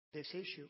this issue.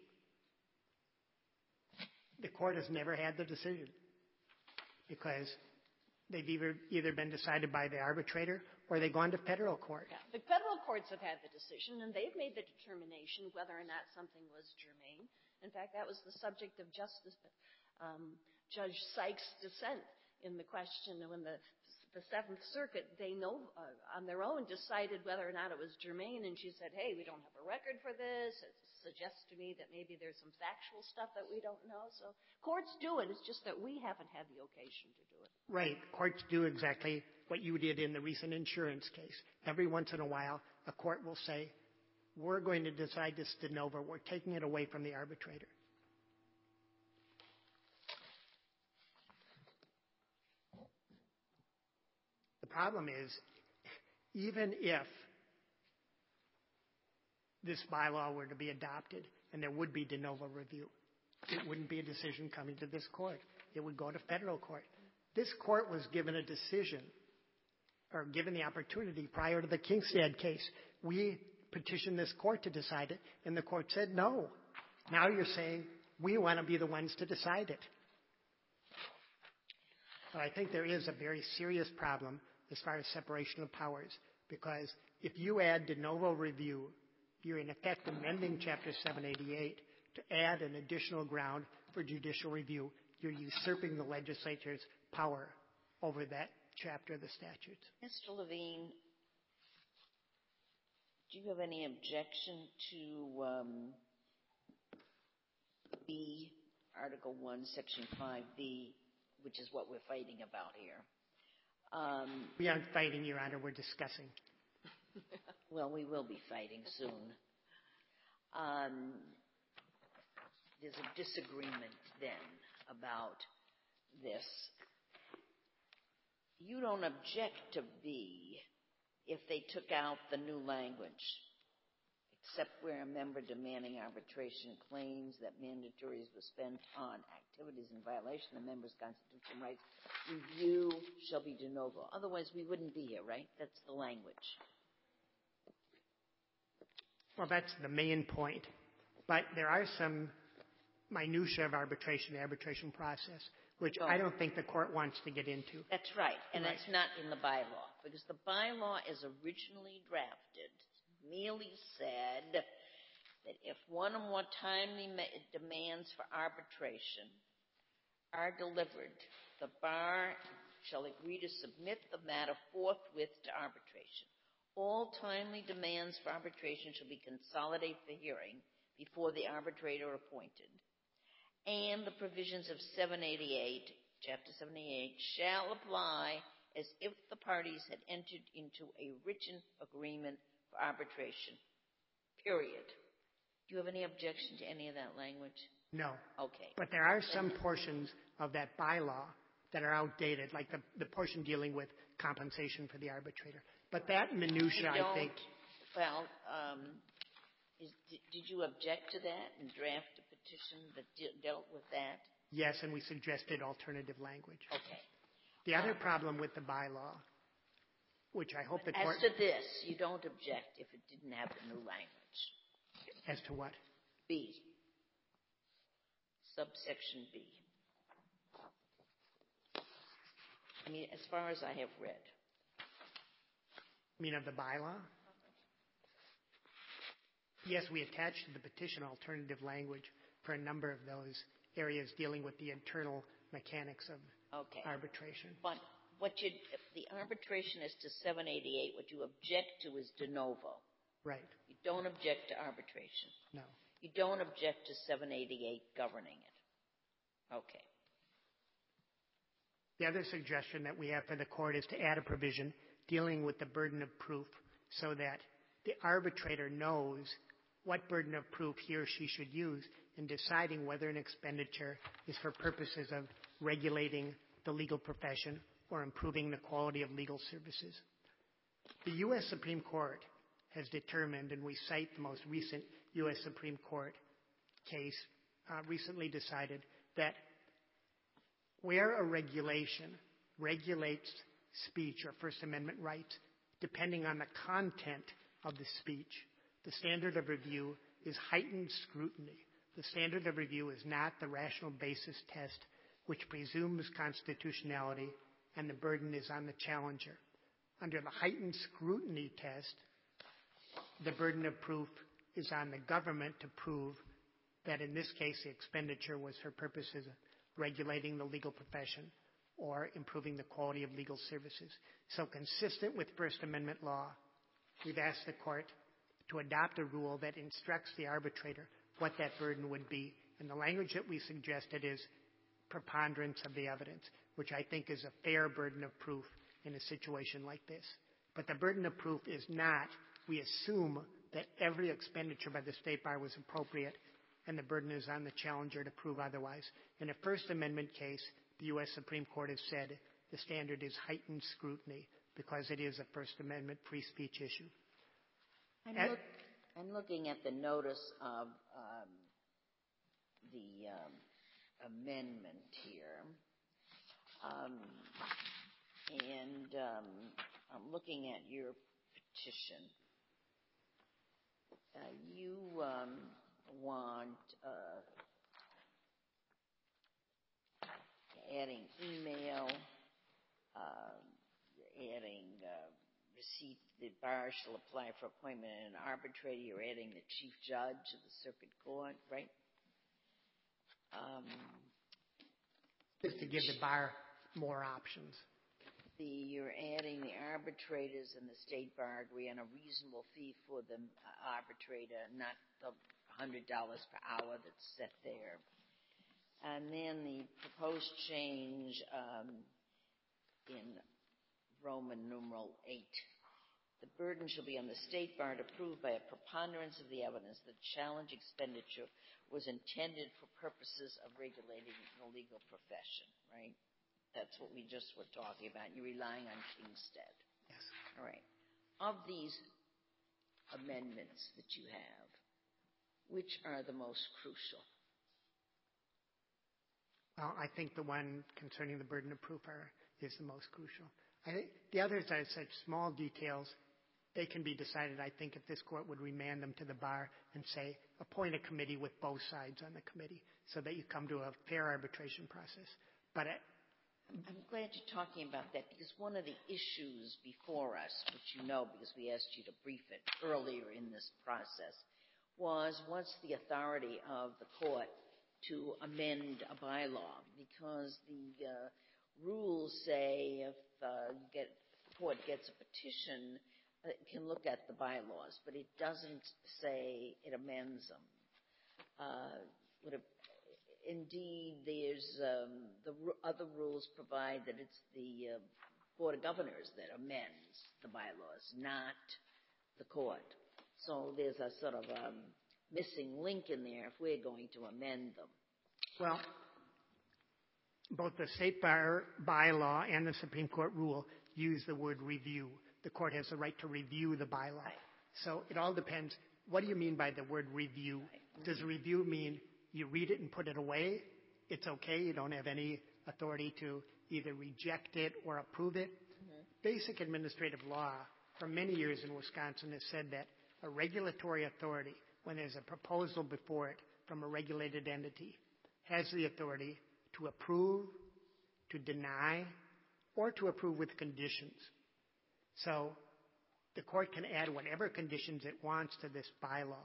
The court has never had the decision because they've either been decided by the arbitrator or they've gone to federal court. Yeah. The federal courts have had the decision, and they've made the determination whether or not something was germane. In fact, that was the subject of Judge Sykes' dissent in the question when the Seventh Circuit, they know on their own decided whether or not it was germane, and she said, hey, we don't have a record for this. It suggests to me that maybe there's some factual stuff that we don't know. So courts do it. It's just that we haven't had the occasion to do it. Right. Courts do exactly what you did in the recent insurance case. Every once in a while, a court will say, we're going to decide this de novo. We're taking it away from the arbitrator. The problem is, even if this bylaw were to be adopted and there would be de novo review, it wouldn't be a decision coming to this court. It would go to federal court. This court was given a decision or given the opportunity prior to the Kingstead case. We petitioned this court to decide it, and the court said no. Now you're saying we want to be the ones to decide it. But I think there is a very serious problem as far as separation of powers, because if you add de novo review, you're in effect amending Chapter 788 to add an additional ground for judicial review. You're usurping the legislature's power over that chapter of the statute. Mr. Levine, do you have any objection to B, Article 1, Section 5B, which is what we're fighting about here? We aren't fighting, Your Honor. We're discussing. Well, we will be fighting soon. There's a disagreement then about this. You don't object to B if they took out the new language, except where a member demanding arbitration claims that mandatories were spent on activities in violation of the member's constitutional rights. Review shall be de novo. Otherwise, we wouldn't be here, right? That's the language. Well, that's the main point. But there are some minutiae of arbitration, the arbitration process, which I don't think the court wants to get into. That's right. And that's not in the bylaw. Because the bylaw, as originally drafted, merely said that if one or more timely demands for arbitration are delivered, the bar shall agree to submit the matter forthwith to arbitration. All timely demands for arbitration shall be consolidated for hearing before the arbitrator appointed. And the provisions of 788, Chapter 788, shall apply as if the parties had entered into a written agreement for arbitration. Period. Do you have any objection to any of that language? No. Okay. But there are some portions of that bylaw that are outdated, like the portion dealing with compensation for the arbitrator. But that minutia, I think. Well, did you object to that and draft a petition that dealt with that? Yes, and we suggested alternative language. Okay. The other problem with the bylaw, which I hope the court... As to this, you don't object if it didn't have the new language. As to what? B. Subsection B. I mean, as far as I have read. You mean of the bylaw? Yes, we attached to the petition alternative language for a number of those areas dealing with the internal mechanics of arbitration. But the arbitration as to 788, what you object to is de novo. Right. You don't object to arbitration. No. You don't object to 788 governing it. Okay. The other suggestion that we have for the court is to add a provision dealing with the burden of proof so that the arbitrator knows what burden of proof he or she should use in deciding whether an expenditure is for purposes of regulating the legal profession or improving the quality of legal services. The U.S. Supreme Court has determined, and we cite the most recent U.S. Supreme Court case recently decided, that where a regulation regulates speech or First Amendment rights, depending on the content of the speech, the standard of review is heightened scrutiny. The standard of review is not the rational basis test, which presumes constitutionality, and the burden is on the challenger. Under the heightened scrutiny test, the burden of proof is on the government to prove that in this case the expenditure was for purposes of regulating the legal profession or improving the quality of legal services. So consistent with First Amendment law, we've asked the court to adopt a rule that instructs the arbitrator what that burden would be. And the language that we suggested is preponderance of the evidence, which I think is a fair burden of proof in a situation like this. But the burden of proof is not, we assume that every expenditure by the State Bar was appropriate, and the burden is on the challenger to prove otherwise. In a First Amendment case, the U.S. Supreme Court has said the standard is heightened scrutiny because it is a First Amendment free speech issue. I'm looking at the notice of the amendment here, and I'm looking at your petition. You want adding email, adding receipt. The bar shall apply for appointment in an arbitrator. You're adding the chief judge of the circuit court, right? Just to give the bar more options. You're adding the arbitrators and the State Bar agree on a reasonable fee for the arbitrator, not the $100 per hour that's set there. And then the proposed change in Roman numeral 8. The burden shall be on the State Bar to prove by a preponderance of the evidence that challenge expenditure was intended for purposes of regulating the legal profession, right? That's what we just were talking about. You're relying on Kingstead. Yes. All right. Of these amendments that you have, which are the most crucial? Well, I think the one concerning the burden of proof is the most crucial. I think the others are such small details, they can be decided, I think, if this court would remand them to the bar and say, appoint a committee with both sides on the committee so that you come to a fair arbitration process. But I'm glad you're talking about that, because one of the issues before us, which you know because we asked you to brief it earlier in this process, was what's the authority of the court to amend a bylaw? Because the rules say if the court gets a petition, it can look at the bylaws, but it doesn't say it amends them. Indeed, there's the other rules provide that it's the Board of Governors that amends the bylaws, not the court. So there's a sort of missing link in there if we're going to amend them. well, both the State Bar bylaw and the Supreme Court rule use the word review. The court has the right to review the bylaw. Right. So it all depends. What do you mean by the word review? Right. Does review mean you read it and put it away? It's okay. You don't have any authority to either reject it or approve it. Mm-hmm. Basic administrative law for many years in Wisconsin has said that a regulatory authority, when there's a proposal before it from a regulated entity, has the authority to approve, to deny, or to approve with conditions. So the court can add whatever conditions it wants to this bylaw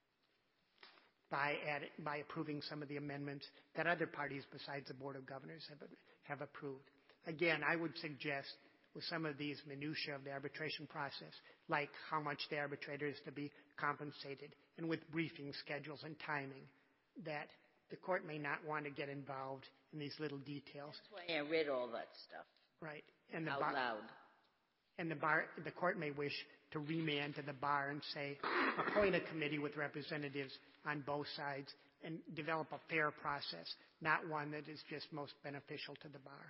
by approving some of the amendments that other parties besides the Board of Governors have approved. Again, I would suggest with some of these minutiae of the arbitration process, like how much the arbitrator is to be compensated, and with briefing schedules and timing, that the court may not want to get involved in these little details. That's why I read all that stuff. Right. Out loud. And the court may wish to remand to the bar and say, appoint a committee with representatives on both sides and develop a fair process, not one that is just most beneficial to the bar.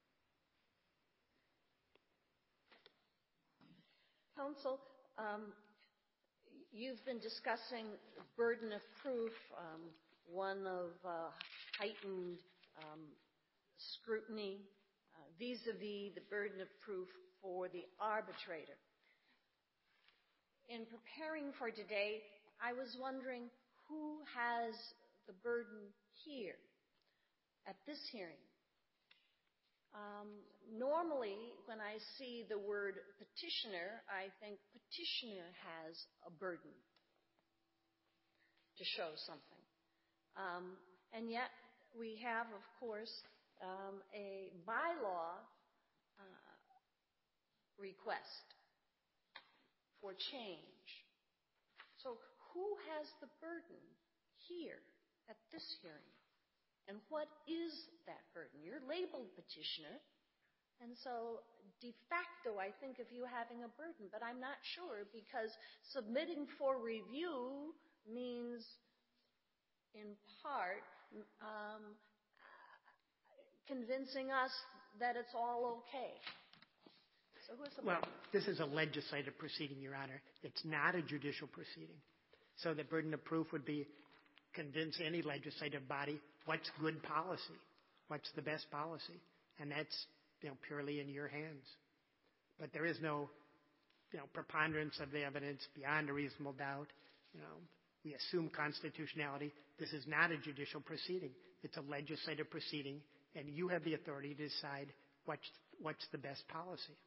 Counsel, you've been discussing burden of proof, one of heightened scrutiny vis-a-vis the burden of proof for the arbitrator. In preparing for today, I was wondering who has the burden here at this hearing. Normally, when I see the word petitioner, I think petitioner has a burden to show something. And yet, we have, of course, a bylaw request for change. So who has the burden here at this hearing? And what is that burden? You're labeled petitioner, and so de facto I think of you having a burden, but I'm not sure because submitting for review means, in part, convincing us that it's all okay. So who's the Well, burden? this is a legislative proceeding, Your Honor. It's not a judicial proceeding. So the burden of proof would be convince any legislative body what's good policy, what's the best policy, and that's purely in your hands. But there is no preponderance of the evidence beyond a reasonable doubt. We assume constitutionality. This is not a judicial proceeding. It's a legislative proceeding, and you have the authority to decide what's the best policy.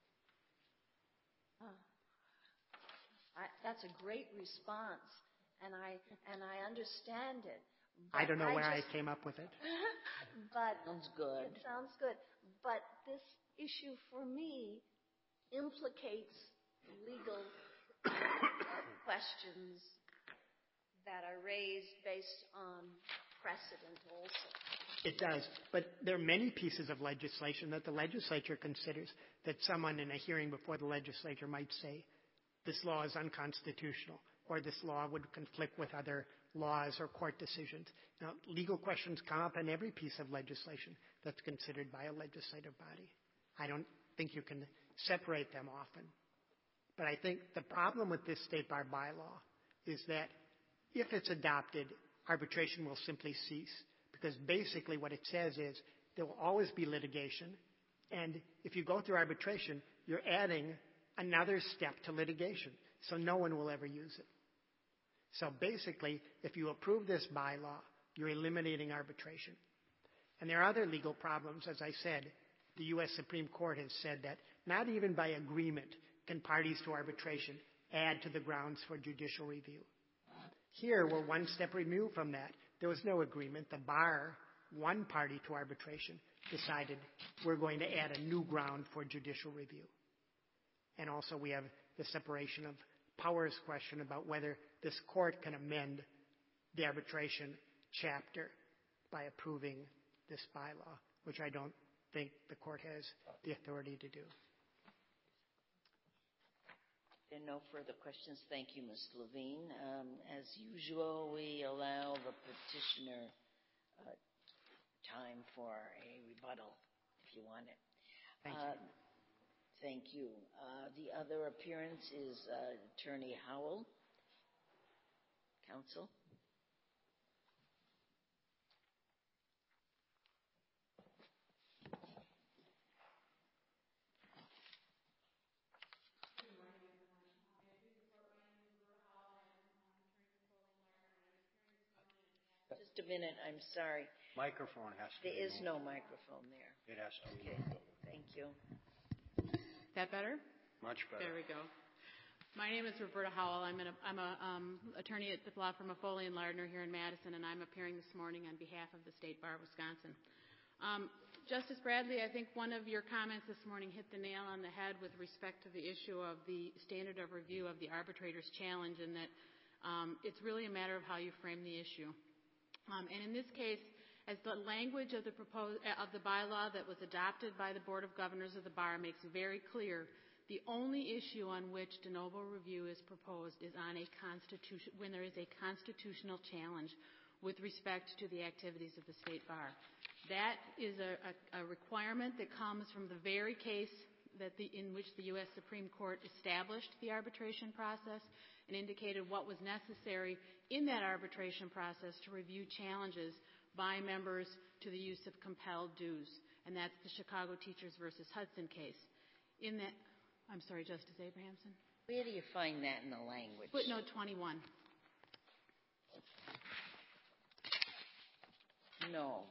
That's a great response, and I understand it. I don't know where I came up with it. But Sounds good. It sounds good. But this issue for me implicates legal questions that are raised based on precedent also. It does. But there are many pieces of legislation that the legislature considers that someone in a hearing before the legislature might say, this law is unconstitutional, or this law would conflict with other laws or court decisions. Now, legal questions come up in every piece of legislation that's considered by a legislative body. I don't think you can separate them often. But I think the problem with this state bar bylaw is that if it's adopted, arbitration will simply cease. Because basically what it says is there will always be litigation. And if you go through arbitration, you're adding another step to litigation. So no one will ever use it. So basically, if you approve this bylaw, you're eliminating arbitration. And there are other legal problems. As I said, the U.S. Supreme Court has said that not even by agreement can parties to arbitration add to the grounds for judicial review. Here, we're one step removed from that. There was no agreement. The bar, one party to arbitration, decided we're going to add a new ground for judicial review. And also we have the separation of powers question about whether this court can amend the arbitration chapter by approving this bylaw, which I don't think the court has the authority to do. There are no further questions. Thank you, Ms. Levine. As usual, we allow the petitioner time for a rebuttal if you want it. Thank you. Thank you. The other appearance is Attorney Howell. Counsel. Just a minute, I'm sorry. Microphone has to There be is moved. no microphone there. It has to be Okay, moved. thank you. That better? Much better. There we go. My name is Roberta Howell. I'm an attorney at the law firm of Foley & Lardner here in Madison, and I'm appearing this morning on behalf of the State Bar of Wisconsin. Justice Bradley, I think one of your comments this morning hit the nail on the head with respect to the issue of the standard of review of the arbitrator's challenge, and that it's really a matter of how you frame the issue. And in this case, as the language of the bylaw that was adopted by the Board of Governors of the Bar makes very clear, the only issue on which de novo review is proposed is on when there is a constitutional challenge with respect to the activities of the State Bar. That is a requirement that comes from the very case in which the U.S. Supreme Court established the arbitration process and indicated what was necessary in that arbitration process to review challenges by members to the use of compelled dues, and that's the Chicago Teachers versus Hudson case. Where do you find that in the language? Footnote 21. No.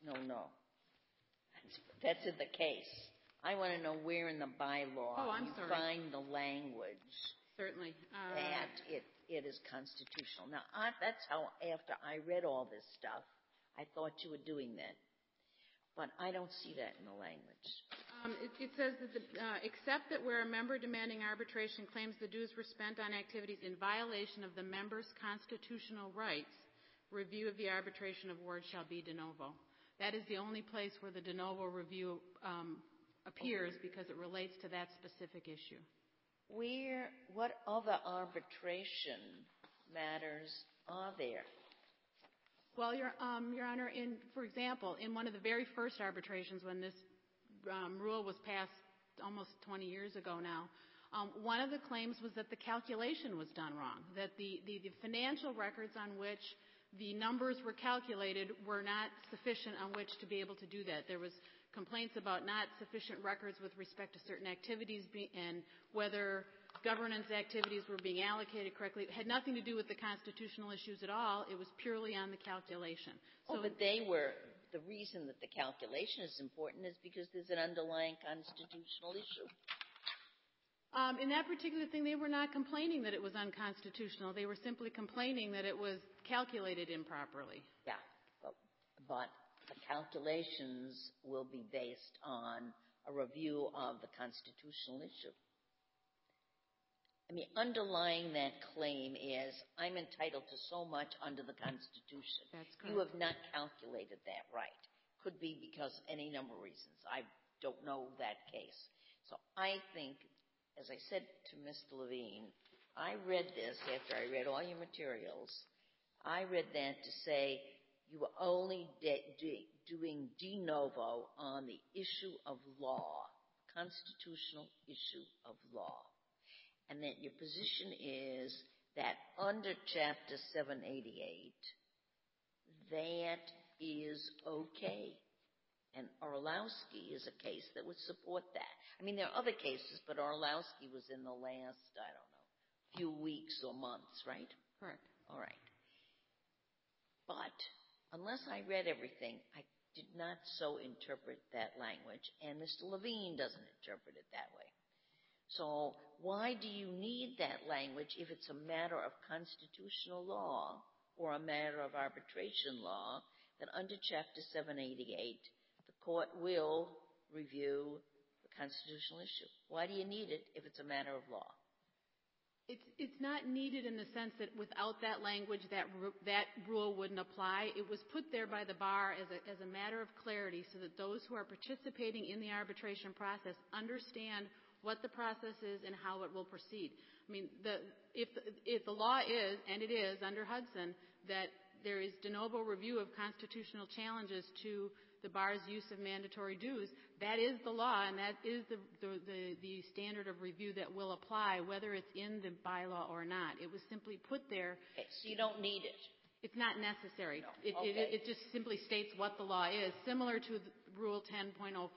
That's in the case. I want to know where in the bylaw I'm you sorry. find the language Certainly. that it is constitutional. Now, that's how, after I read all this stuff, I thought you were doing that. But I don't see that in the language. It says that except that where a member demanding arbitration claims the dues were spent on activities in violation of the member's constitutional rights, review of the arbitration award shall be de novo. That is the only place where the de novo review appears because it relates to that specific issue. What other arbitration matters are there? Well, Your Honor, for example, in one of the very first arbitrations when this rule was passed almost 20 years ago now, one of the claims was that the calculation was done wrong, that the financial records on which the numbers were calculated were not sufficient on which to be able to do that. There was complaints about not sufficient records with respect to certain activities and whether governance activities were being allocated correctly. It had nothing to do with the constitutional issues at all. It was purely on the calculation. But the reason that the calculation is important is because there's an underlying constitutional issue. In that particular thing, they were not complaining that it was unconstitutional. They were simply complaining that it was calculated improperly. Yeah, but the calculations will be based on a review of the constitutional issue. I mean, underlying that claim is, I'm entitled to so much under the Constitution. That's correct. You have not calculated that right. Could be because any number of reasons. I don't know that case. So I think, as I said to Mr. Levine, I read this after I read all your materials. I read that to say you were only doing de novo on the issue of law, constitutional issue of law. And that your position is that under Chapter 788, that is okay. And Orlowski is a case that would support that. I mean, there are other cases, but Orlowski was in the last, few weeks or months, right? Correct. All right. But unless I read everything, I did not so interpret that language, and Mr. Levine doesn't interpret it that way. So why do you need that language if it's a matter of constitutional law or a matter of arbitration law, that under Chapter 788, the court will review the constitutional issue? Why do you need it if it's a matter of law? It's not needed in the sense that without that language, that rule wouldn't apply. It was put there by the bar as a matter of clarity so that those who are participating in the arbitration process understand what the process is and how it will proceed. I mean, if the law is, and it is under Hudson, that there is de novo review of constitutional challenges to the bar's use of mandatory dues, that is the law, and that is the standard of review that will apply, whether it's in the bylaw or not. It was simply put there. Okay, so you don't need it. It's not necessary. No. It just simply states what the law is, similar to Rule 10.05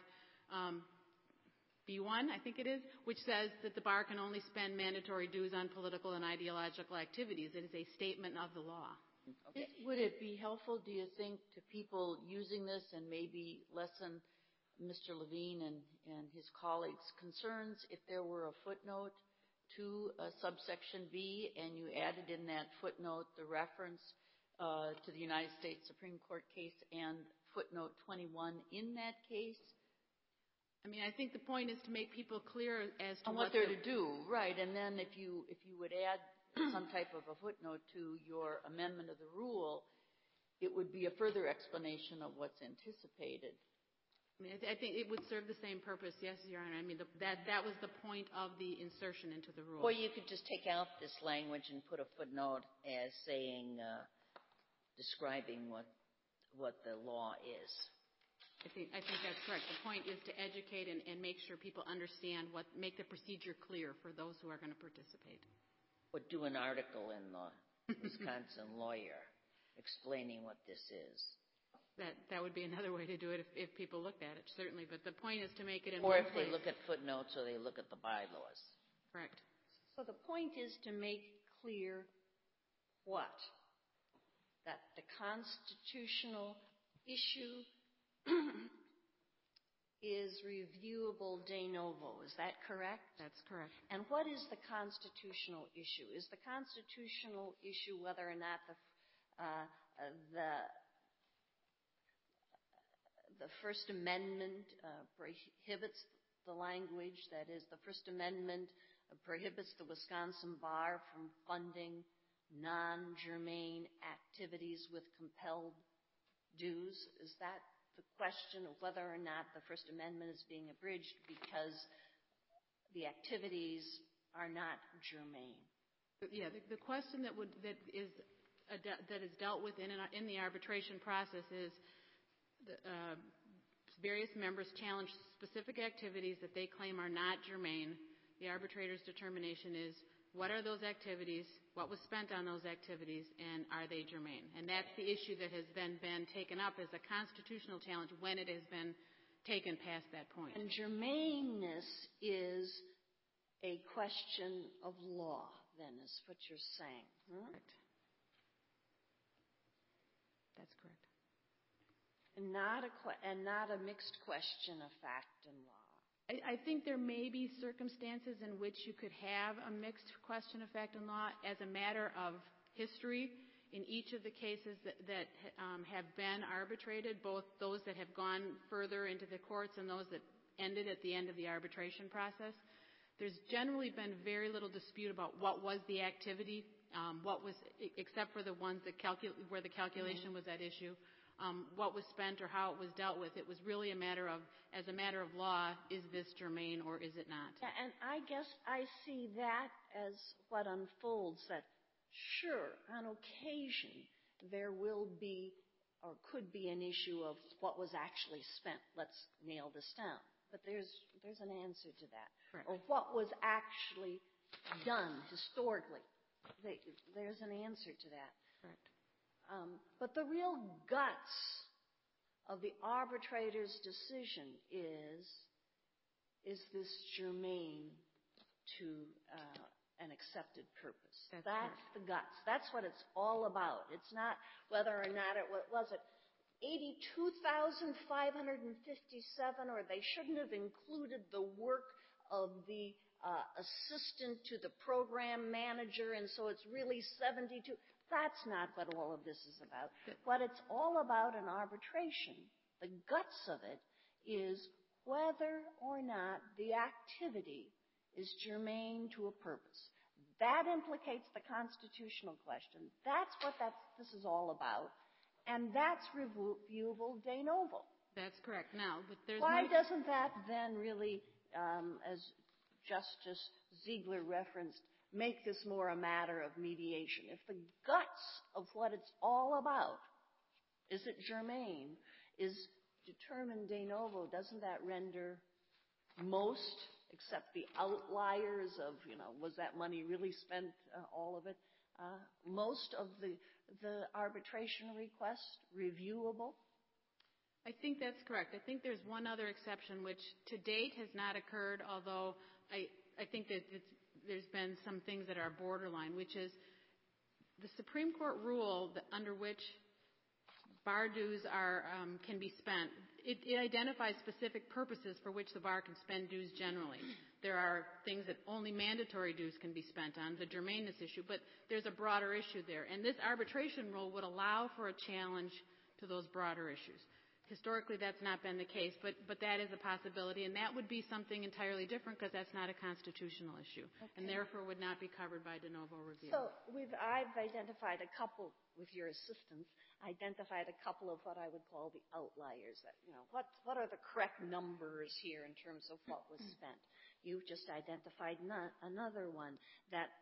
B1, I think it is, which says that the bar can only spend mandatory dues on political and ideological activities. It is a statement of the law. Okay. Would it be helpful, do you think, to people using this and maybe lessen Mr. Levine and his colleagues' concerns if there were a footnote to subsection B and you added in that footnote the reference to the United States Supreme Court case and footnote 21 in that case? I mean, I think the point is to make people clear as to on what they're to do, right? And then if you would add some type of a footnote to your amendment of the rule, it would be a further explanation of what's anticipated. I mean, I think it would serve the same purpose, yes, Your Honor. I mean, that was the point of the insertion into the rule. Or you could just take out this language and put a footnote as saying, describing what the law is. I think that's correct. The point is to educate and make sure people understand make the procedure clear for those who are going to participate. Or do an article in the Wisconsin Lawyer explaining what this is. That would be another way to do it if people looked at it, certainly. But the point is to make it in or one if place. they look at footnotes or they look at the bylaws. Correct. So the point is to make clear what? That the constitutional issue is reviewable de novo. Is that correct? That's correct. And what is the constitutional issue? Is the constitutional issue whether or not the First Amendment prohibits the language, that is, the First Amendment prohibits the Wisconsin Bar from funding non-germane activities with compelled dues? Is that the question of whether or not the First Amendment is being abridged because the activities are not germane? Yeah, the question that is dealt with in the arbitration process is various members challenge specific activities that they claim are not germane. The arbitrator's determination is, what are those activities, what was spent on those activities, and are they germane? And that's the issue that has then been taken up as a constitutional challenge when it has been taken past that point. And germaneness is a question of law, then, is what you're saying. Correct. That's correct. And not a mixed question of fact and law. I think there may be circumstances in which you could have a mixed question of fact and law as a matter of history in each of the cases that have been arbitrated, both those that have gone further into the courts and those that ended at the end of the arbitration process. There's generally been very little dispute about what was the activity, except for the ones where the calculation was at issue. What was spent or how it was dealt with. It was really a matter of, as a matter of law, is this germane or is it not? And I guess I see that as what unfolds, that sure, on occasion, there will be or could be an issue of what was actually spent. Let's nail this down. But there's an answer to that. Correct. Or what was actually done historically. There's an answer to that. Correct. But the real guts of the arbitrator's decision is this germane to an accepted purpose. That's the guts. That's what it's all about. It's not whether or not it was it 82,557, or they shouldn't have included the work of the assistant to the program manager, and so it's really 72. That's not what all of this is about. What it's all about in arbitration, the guts of it, is whether or not the activity is germane to a purpose. That implicates the constitutional question. That's what this is all about, and that's reviewable de novo. That's correct. Now, but why doesn't that then really, as Justice Ziegler referenced, make this more a matter of mediation? If the guts of what it's all about, is it germane, is determined de novo, doesn't that render most, except the outliers of, was that money really spent, all of it, most of the arbitration request reviewable? I think that's correct. I think there's one other exception which to date has not occurred, although I think that there's been some things that are borderline, which is the Supreme Court rule under which bar dues can be spent. It identifies specific purposes for which the bar can spend dues generally. There are things that only mandatory dues can be spent on, the germaneness issue, but there's a broader issue there. And this arbitration rule would allow for a challenge to those broader issues. Historically, that's not been the case, but that is a possibility, and that would be something entirely different because that's not a constitutional issue, and therefore would not be covered by de novo review. So I've identified a couple, with your assistance, identified a couple of what I would call the outliers. That what are the correct numbers here in terms of what was spent? You've just identified another one, that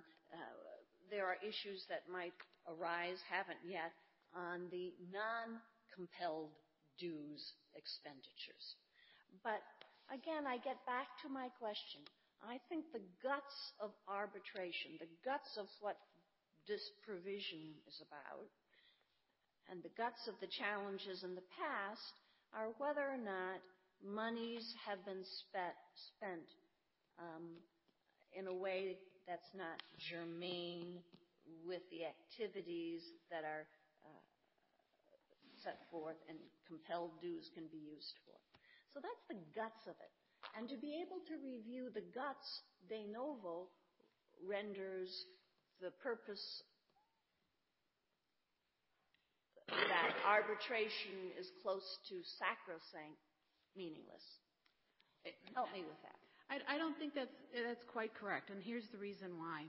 there are issues that might arise, haven't yet, on the non-compelled dues expenditures. But again, I get back to my question. I think the guts of arbitration, the guts of what this provision is about, and the guts of the challenges in the past are whether or not monies have been spent in a way that's not germane with the activities that are set forth and compelled dues can be used for. So that's the guts of it. And to be able to review the guts de novo renders the purpose that arbitration is close to sacrosanct meaningless. Help me with that. I don't think that's quite correct, and here's the reason why.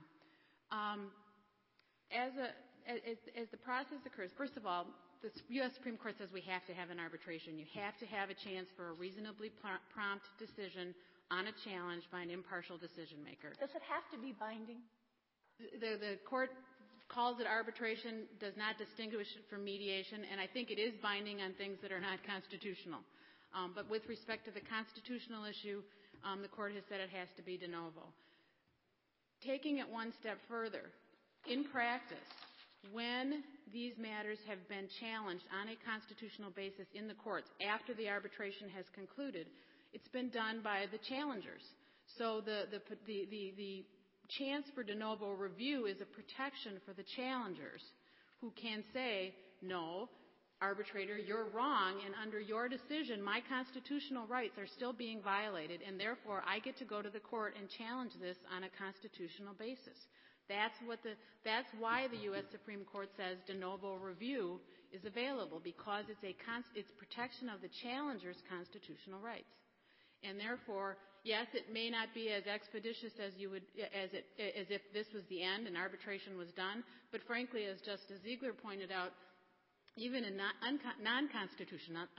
As the process occurs, first of all, the U.S. Supreme Court says we have to have an arbitration. You have to have a chance for a reasonably prompt decision on a challenge by an impartial decision maker. Does it have to be binding? The court calls it arbitration, does not distinguish it from mediation, and I think it is binding on things that are not constitutional. But with respect to the constitutional issue, the court has said it has to be de novo. Taking it one step further, in practice, when these matters have been challenged on a constitutional basis in the courts after the arbitration has concluded, it's been done by the challengers. So the chance for de novo review is a protection for the challengers who can say, no, arbitrator, you're wrong, and under your decision, my constitutional rights are still being violated, and therefore I get to go to the court and challenge this on a constitutional basis. That's why the U.S. Supreme Court says de novo review is available, because it's protection of the challenger's constitutional rights. And therefore, yes, it may not be as expeditious as if this was the end and arbitration was done, but frankly, as Justice Ziegler pointed out, even in non-constitutional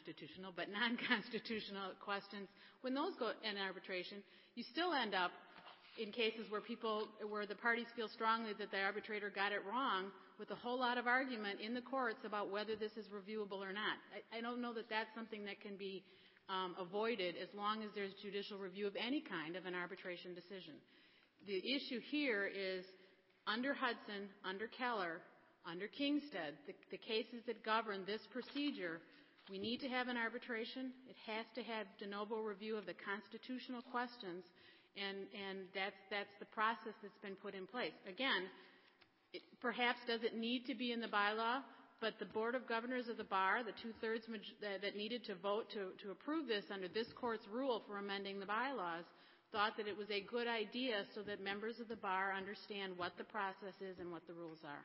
questions, when those go in arbitration, you still end up in cases where the parties feel strongly that the arbitrator got it wrong, with a whole lot of argument in the courts about whether this is reviewable or not. I don't know that that's something that can be avoided as long as there's judicial review of any kind of an arbitration decision. The issue here is under Hudson, under Keller, under Kingstead, the cases that govern this procedure, we need to have an arbitration. It has to have de novo review of the constitutional questions, and that's the process that's been put in place. Again, it perhaps doesn't need to be in the bylaw, but the Board of Governors of the Bar, the two-thirds that needed to vote to approve this under this court's rule for amending the bylaws, thought that it was a good idea so that members of the Bar understand what the process is and what the rules are.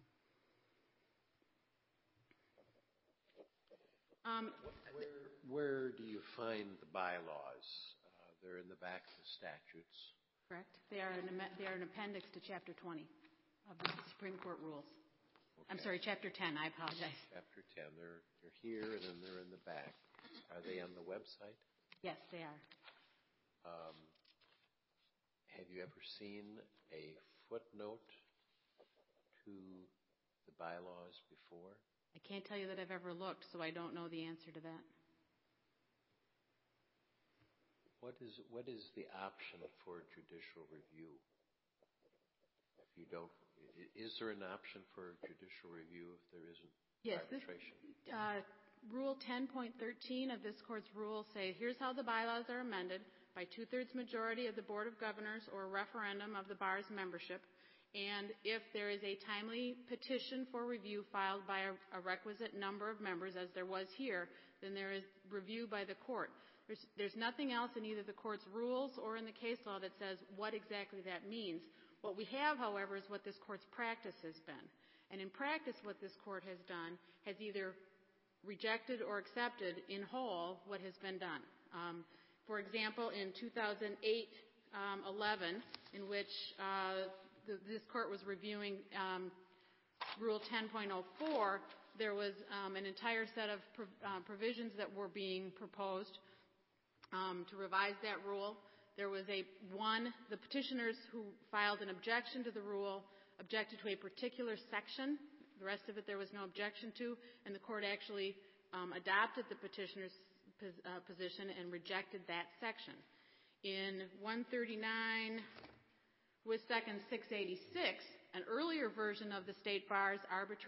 Where do you find the bylaws? They're in the back of the statutes. Correct. They are an appendix to Chapter 20 of the Supreme Court rules. Okay. I'm sorry, Chapter 10. I apologize. Chapter 10. They're here and then they're in the back. Are they on the website? Yes, they are. Have you ever seen a footnote to the bylaws before? I can't tell you that I've ever looked, so I don't know the answer to that. What is the option for judicial review? If you don't, is there an option for judicial review if there isn't arbitration? Rule 10.13 of this court's rules say, here's how the bylaws are amended by two-thirds majority of the Board of Governors or a referendum of the Bar's membership. And if there is a timely petition for review filed by a requisite number of members, as there was here, then there is review by the court. There's nothing else in either the court's rules or in the case law that says what exactly that means. What we have, however, is what this court's practice has been. And in practice, what this court has done has either rejected or accepted in whole what has been done. For example, in 2008-11, in which this court was reviewing Rule 10.04, there was an entire set of provisions that were being proposed to revise that rule. There was the petitioners who filed an objection to the rule objected to a particular section. The rest of it there was no objection to, and the court actually adopted the petitioner's position and rejected that section. In 139 with Second 686, an earlier version of the State Bar's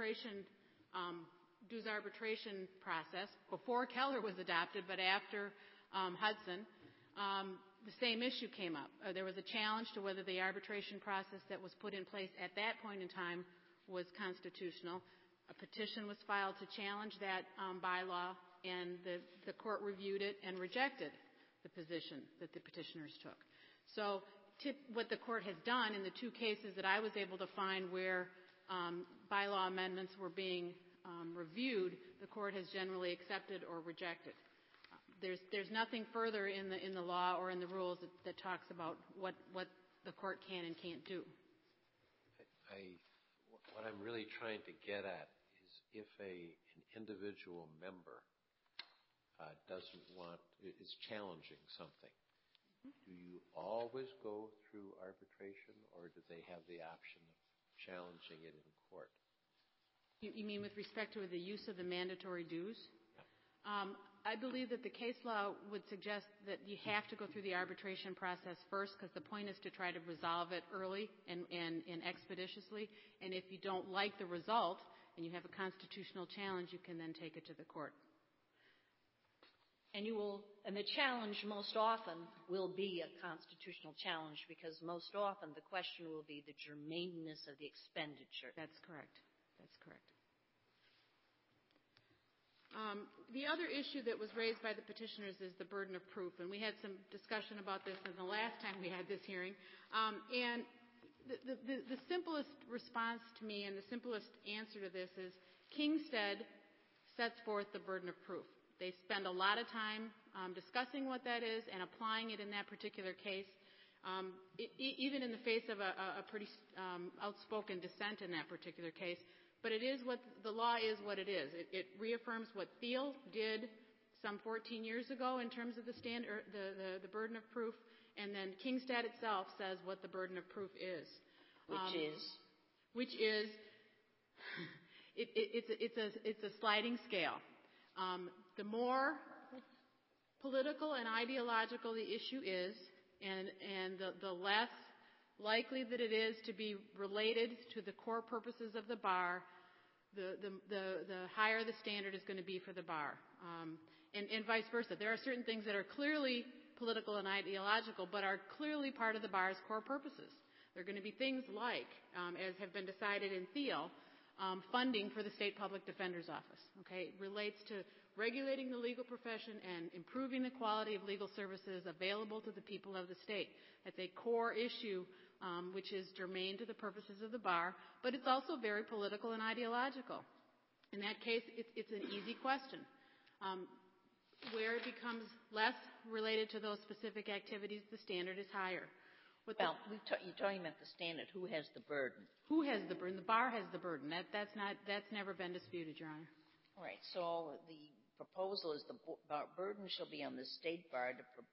dues arbitration process, before Keller was adopted, but after Hudson, the same issue came up. There was a challenge to whether the arbitration process that was put in place at that point in time was constitutional. A petition was filed to challenge that bylaw, and the court reviewed it and rejected the position that the petitioners took. So what the court has done in the two cases that I was able to find where bylaw amendments were being reviewed, the court has generally accepted or rejected. There's nothing further in the law or in the rules that talks about what the court can and can't do. What I'm really trying to get at is if an individual member is challenging something, do you always go through arbitration, or do they have the option of challenging it in court? You mean with respect to the use of the mandatory dues? Yeah. I believe that the case law would suggest that you have to go through the arbitration process first, because the point is to try to resolve it early and expeditiously. And if you don't like the result and you have a constitutional challenge, you can then take it to the court. And the challenge most often will be a constitutional challenge, because most often the question will be the germaneness of the expenditure. That's correct. That's correct. The other issue that was raised by the petitioners is the burden of proof, and we had some discussion about this in the last time we had this hearing. And the simplest response to me and the simplest answer to this is Kingstead sets forth the burden of proof. They spend a lot of time discussing what that is and applying it in that particular case, even in the face of a pretty outspoken dissent in that particular case. But it is what the law is what it is. It reaffirms what Thiel did some 14 years ago in terms of the standard, the burden of proof, and then Kingstead itself says what the burden of proof is. Which is it's a sliding scale. The more political and ideological the issue is, and the less likely that it is to be related to the core purposes of the bar, the higher the standard is going to be for the bar. And vice versa. There are certain things that are clearly political and ideological, but are clearly part of the bar's core purposes. There are going to be things like, as have been decided in Thiel, funding for the State Public Defender's Office. Okay? It relates to regulating the legal profession and improving the quality of legal services available to the people of the state. That's a core issue which is germane to the purposes of the bar, but it's also very political and ideological. In that case, it's an easy question. Where it becomes less related to those specific activities, the standard is higher. You're talking about the standard. Who has the burden? Who has the burden? The bar has the burden. That's never been disputed, Your Honor. All right. So the proposal is the burden shall be on the state bar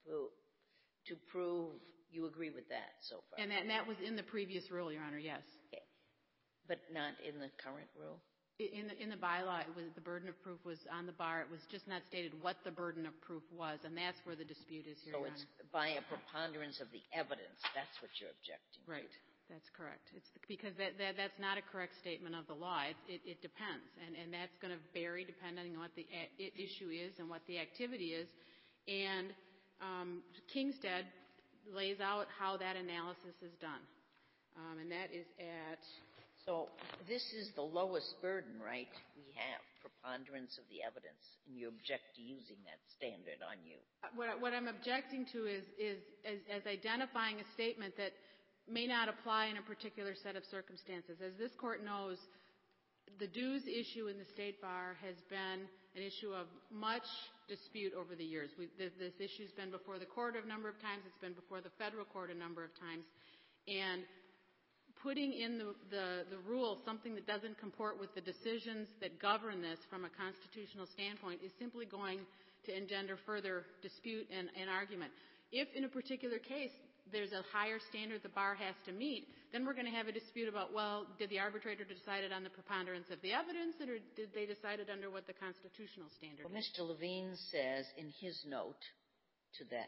to prove you agree with that so far. And that was in the previous rule, Your Honor, yes. Okay. But not in the current rule? In the bylaw, the burden of proof was on the bar. It was just not stated what the burden of proof was, and that's where the dispute is here, Your Honor. So it's by a preponderance of the evidence. That's what you're objecting to. Right. That's correct. It's because that's not a correct statement of the law. It depends, and that's going to vary depending on what the issue is and what the activity is. And Kingstead lays out how that analysis is done, and that is at. So this is the lowest burden, right? We have preponderance of the evidence, and you object to using that standard on you. What I'm objecting to is as identifying a statement that may not apply in a particular set of circumstances. As this court knows, the dues issue in the state bar has been an issue of much dispute over the years. This issue's been before the court a number of times. It's been before the federal court a number of times. And putting in the rule something that doesn't comport with the decisions that govern this from a constitutional standpoint is simply going to engender further dispute and argument. If in a particular case there's a higher standard the bar has to meet, then we're going to have a dispute about, well, did the arbitrator decide it on the preponderance of the evidence, or did they decide it under what the constitutional standard is? Well, Mr. Levine says in his note to that,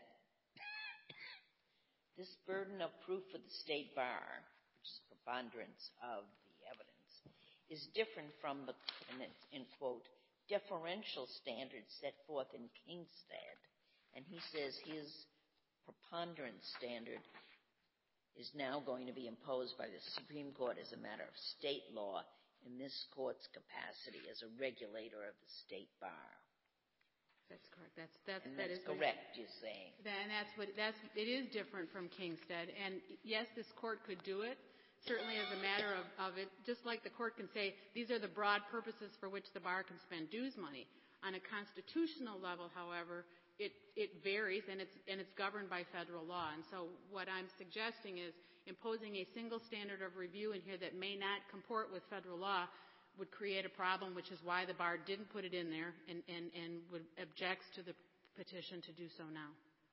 this burden of proof for the state bar, which is preponderance of the evidence, is different from the, in quote, deferential standards set forth in Kingstead. And he says his preponderance standard is now going to be imposed by the Supreme Court as a matter of state law in this court's capacity as a regulator of the state bar. That's correct. And That that's is correct, you're saying. And it is different from Kingstead. And yes, this court could do it, certainly as a matter of it, just like the court can say, these are the broad purposes for which the bar can spend dues money. On a constitutional level, however, it varies and it's governed by federal law. And so what I'm suggesting is imposing a single standard of review in here that may not comport with federal law would create a problem, which is why the bar didn't put it in there and would objects to the petition to do so now.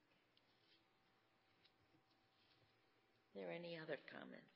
Are there any other comments?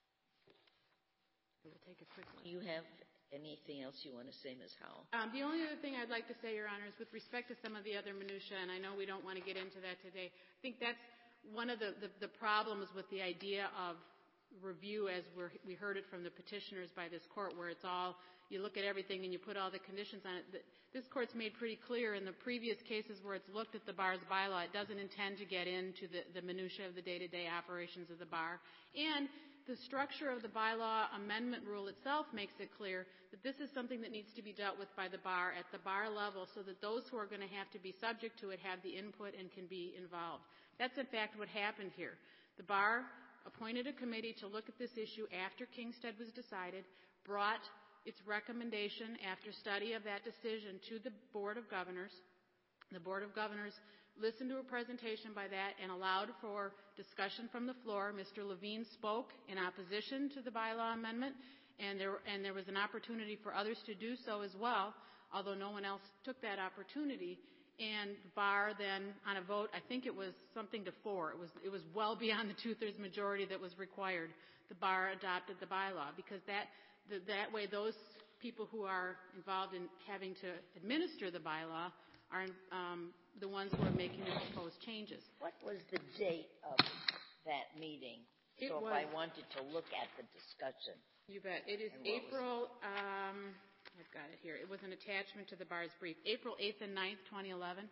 We'll take a quick one. Do you have anything else you want to say, Ms. Howell? The only other thing I'd like to say, Your Honor, is with respect to some of the other minutiae, and I know we don't want to get into that today, I think that's one of the problems with the idea of review as we heard it from the petitioners by this court, where it's all, you look at everything and you put all the conditions on it. This court's made pretty clear in the previous cases where it's looked at the bar's bylaw, it doesn't intend to get into the minutiae of the day-to-day operations of the bar. And the structure of the bylaw amendment rule itself makes it clear that this is something that needs to be dealt with by the bar at the bar level so that those who are going to have to be subject to it have the input and can be involved. That's in fact what happened here. The bar appointed a committee to look at this issue after Kingstead was decided, brought its recommendation after study of that decision to the Board of Governors. The Board of Governors listened to a presentation by that and allowed for discussion from the floor. Mr. Levine spoke in opposition to the bylaw amendment, and there was an opportunity for others to do so as well, although no one else took that opportunity. And the bar then, on a vote, I think it was something to 4. It was well beyond the 2/3 majority that was required. The bar adopted the bylaw because that way those people who are involved in having to administer the bylaw are the ones who are making the proposed changes. What was the date of that meeting? If I wanted to look at the discussion. You bet. It is April, I've got it here. It was an attachment to the bar's brief. April 8th and 9th, 2011.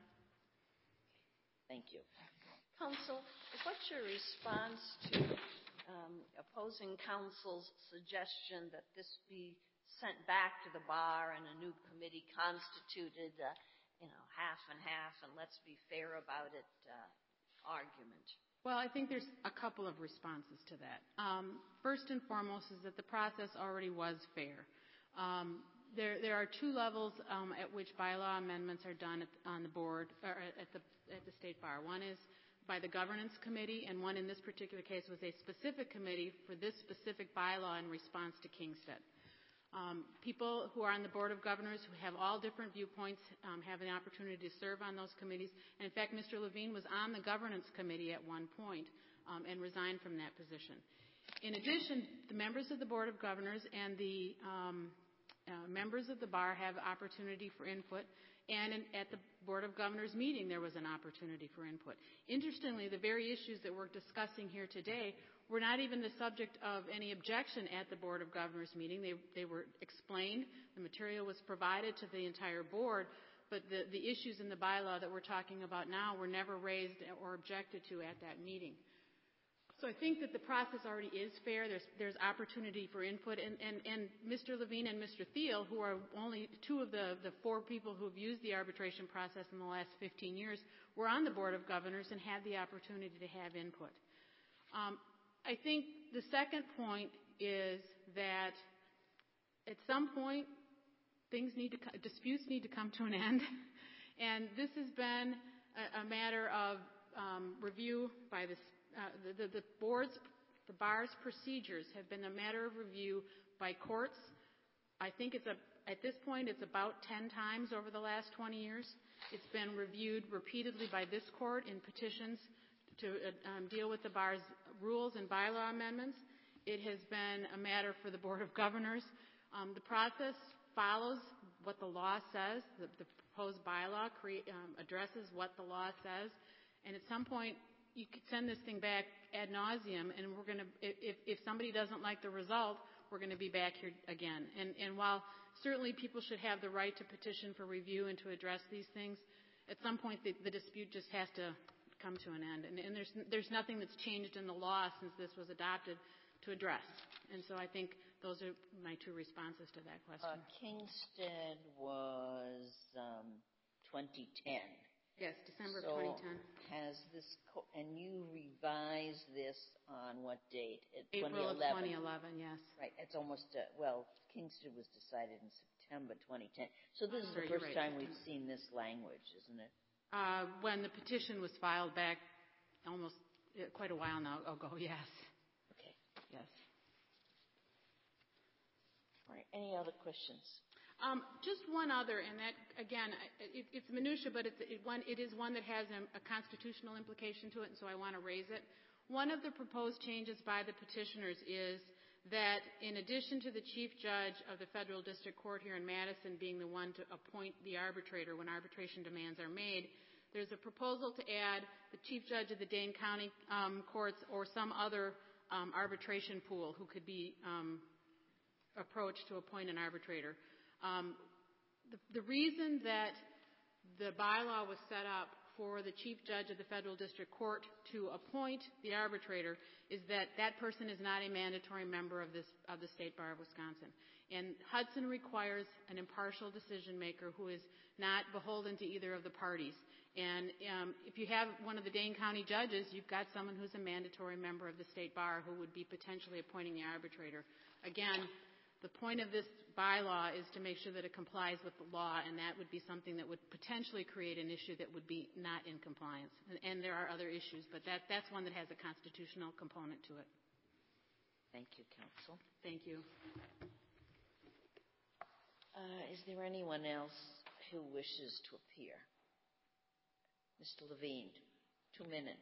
Thank you. Counsel, what's your response to opposing counsel's suggestion that this be sent back to the bar and a new committee constituted, half and half, and let's be fair about it argument? Well, I think there's a couple of responses to that. First and foremost is that the process already was fair. There are 2 levels at which bylaw amendments are done on the board or at the state bar. One is by the governance committee, and one in this particular case was a specific committee for this specific bylaw in response to Kingstead. People who are on the Board of Governors who have all different viewpoints have an opportunity to serve on those committees. And in fact, Mr. Levine was on the governance committee at one point and resigned from that position. In addition, the members of the Board of Governors and the members of the bar have opportunity for input, and at the Board of Governors meeting there was an opportunity for input. Interestingly, the very issues that we're discussing here today were not even the subject of any objection at the Board of Governors meeting. They were explained. The material was provided to the entire board, but the issues in the bylaw that we're talking about now were never raised or objected to at that meeting. So I think that the process already is fair. There's opportunity for input, and Mr. Levine and Mr. Thiel, who are only 2 of the 4 people who have used the arbitration process in the last 15 years, were on the Board of Governors and had the opportunity to have input. I think the second point is that at some point disputes need to come to an end, and this has been a matter of review by the bar's procedures have been a matter of review by courts. I think at this point it's about 10 times over the last 20 years. It's been reviewed repeatedly by this court in petitions to deal with the bar's rules and bylaw amendments. It has been a matter for the Board of Governors. The process follows what the law says. The proposed bylaw addresses what the law says, and at some point you could send this thing back ad nauseum, and we're going to, if somebody doesn't like the result, we're going to be back here again. And while certainly people should have the right to petition for review and to address these things, at some point the dispute just has to come to an end. And there's nothing that's changed in the law since this was adopted to address. And so I think those are my two responses to that question. Kingstead was 2010. Yes, December So of 2010. has this, and you revised this on what date? April of 2011, yes. Right, it's almost, Kingston was decided in September 2010. So this is the Sorry, first you're right, time we've seen this language, isn't it? When the petition was filed back almost quite a while now ago, yes. Okay. Yes. All right, any other questions? Just one other, and that, again, it's minutia, but it is one that has a constitutional implication to it, and so I want to raise it. One of the proposed changes by the petitioners is that in addition to the Chief Judge of the Federal District Court here in Madison being the one to appoint the arbitrator when arbitration demands are made, there's a proposal to add the Chief Judge of the Dane County courts or some other arbitration pool who could be approached to appoint an arbitrator. The reason that the bylaw was set up for the Chief Judge of the Federal District Court to appoint the arbitrator is that that person is not a mandatory member of the State Bar of Wisconsin. And Hudson requires an impartial decision maker who is not beholden to either of the parties. And if you have one of the Dane County judges, you've got someone who's a mandatory member of the State Bar who would be potentially appointing the arbitrator. Again, the point of this bylaw is to make sure that it complies with the law, and that would be something that would potentially create an issue that would be not in compliance. And there are other issues, but that's one that has a constitutional component to it. Thank you, counsel. Thank you. Is there anyone else who wishes to appear? Mr. Levine, 2 minutes.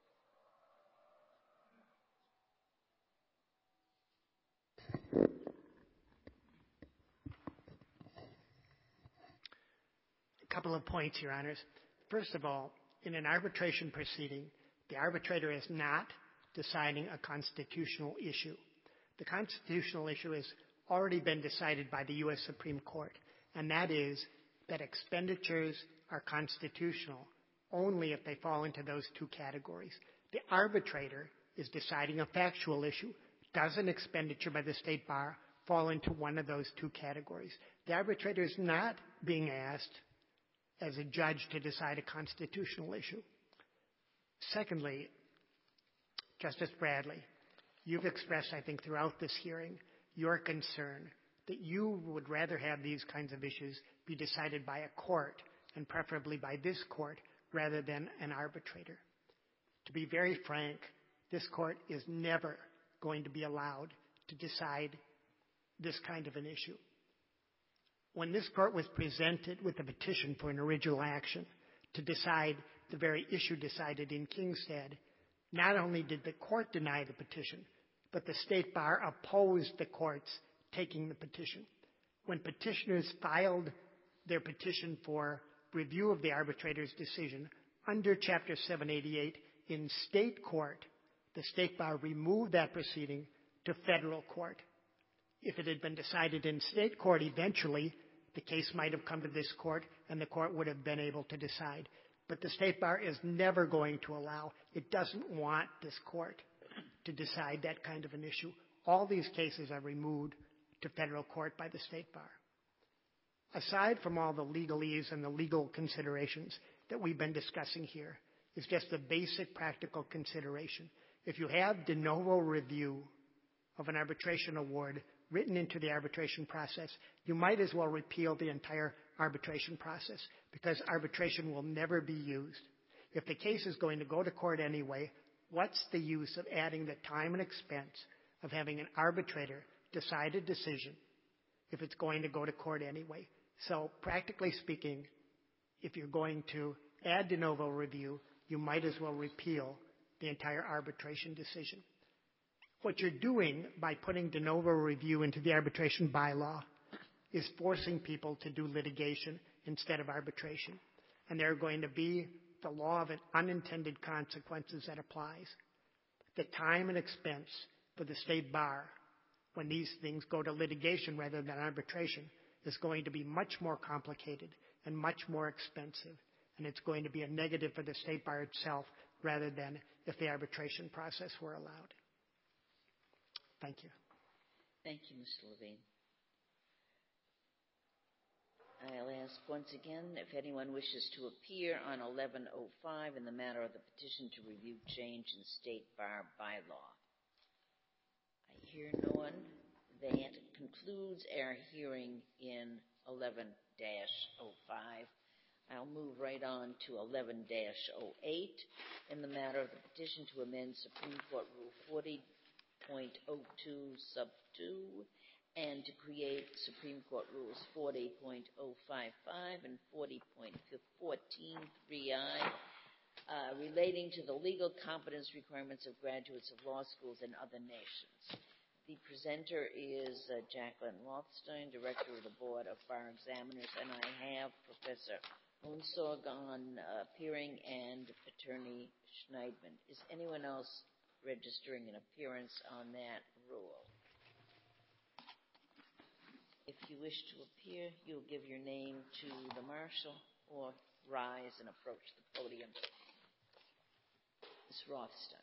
A couple of points, Your Honors. First of all, in an arbitration proceeding, the arbitrator is not deciding a constitutional issue. The constitutional issue has already been decided by the U.S. Supreme Court, and that is that expenditures are constitutional only if they fall into those two categories. The arbitrator is deciding a factual issue. Does an expenditure by the State Bar fall into one of those two categories? The arbitrator is not being asked as a judge to decide a constitutional issue. Secondly, Justice Bradley, you've expressed, I think, throughout this hearing, your concern that you would rather have these kinds of issues be decided by a court, and preferably by this court, rather than an arbitrator. To be very frank, this court is never going to be allowed to decide this kind of an issue. When this court was presented with a petition for an original action to decide the very issue decided in Kingstead, not only did the court deny the petition, but the State Bar opposed the court's taking the petition. When petitioners filed their petition for review of the arbitrator's decision under Chapter 788 in state court, the State Bar removed that proceeding to federal court. If it had been decided in state court eventually, the case might have come to this court and the court would have been able to decide. But the State Bar is never going to allow, it doesn't want this court to decide that kind of an issue. All these cases are removed to federal court by the State Bar. Aside from all the legalese and the legal considerations that we've been discussing here, is just a basic practical consideration. If you have de novo review of an arbitration award written into the arbitration process, you might as well repeal the entire arbitration process, because arbitration will never be used. If the case is going to go to court anyway, what's the use of adding the time and expense of having an arbitrator decide a decision if it's going to go to court anyway? So practically speaking, if you're going to add de novo review, you might as well repeal the entire arbitration decision. What you're doing by putting de novo review into the arbitration bylaw is forcing people to do litigation instead of arbitration. And there are going to be the law of unintended consequences that applies. The time and expense for the State Bar when these things go to litigation rather than arbitration is going to be much more complicated and much more expensive. And it's going to be a negative for the State Bar itself rather than if the arbitration process were allowed. Thank you. Thank you, Mr. Levine. I'll ask once again if anyone wishes to appear on 1105 in the matter of the petition to review change in state bar bylaw. I hear no one. That concludes our hearing in 11-05. I'll move right on to 11-08 in the matter of the petition to amend Supreme Court Rule 40.02 sub 2 and to create Supreme Court Rules 40.055 and 40.14(3)I relating to the legal competence requirements of graduates of law schools in other nations. The presenter is Jacqueline Rothstein, Director of the Board of Bar Examiners, and I have Professor Unsorgon appearing and Attorney Schneidman. Is anyone else registering an appearance on that rule? If you wish to appear, you'll give your name to the marshal or rise and approach the podium. Ms. Rothstein.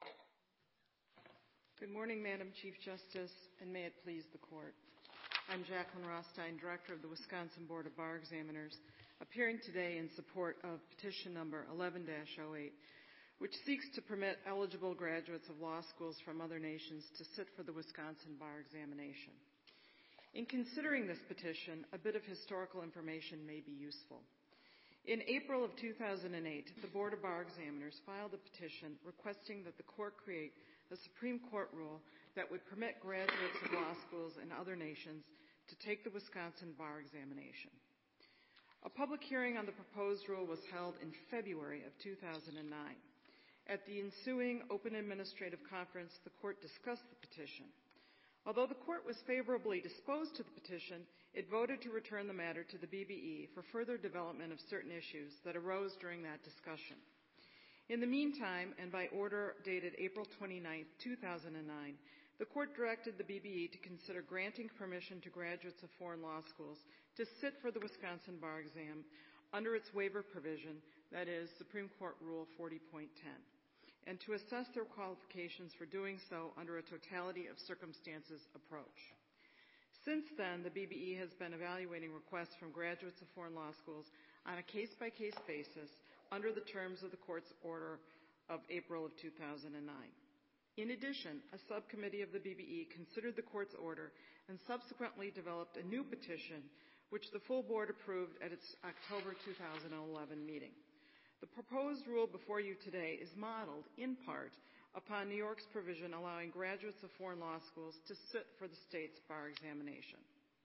Good morning, Madam Chief Justice, and may it please the Court. I'm Jacqueline Rothstein, Director of the Wisconsin Board of Bar Examiners, appearing today in support of petition number 11-08, which seeks to permit eligible graduates of law schools from other nations to sit for the Wisconsin bar examination. In considering this petition, a bit of historical information may be useful. In April of 2008, the Board of Bar Examiners filed a petition requesting that the Court create a Supreme Court rule that would permit graduates of law schools in other nations to take the Wisconsin bar examination. A public hearing on the proposed rule was held in February of 2009. At the ensuing open administrative conference, the Court discussed the petition. Although the Court was favorably disposed to the petition, it voted to return the matter to the BBE for further development of certain issues that arose during that discussion. In the meantime, and by order dated April 29, 2009, the Court directed the BBE to consider granting permission to graduates of foreign law schools to sit for the Wisconsin bar exam under its waiver provision, that is, Supreme Court Rule 40.10, and to assess their qualifications for doing so under a totality of circumstances approach. Since then, the BBE has been evaluating requests from graduates of foreign law schools on a case-by-case basis under the terms of the Court's order of April of 2009. In addition, a subcommittee of the BBE considered the Court's order and subsequently developed a new petition, which the full Board approved at its October 2011 meeting. The proposed rule before you today is modeled, in part, upon New York's provision allowing graduates of foreign law schools to sit for the state's bar examination.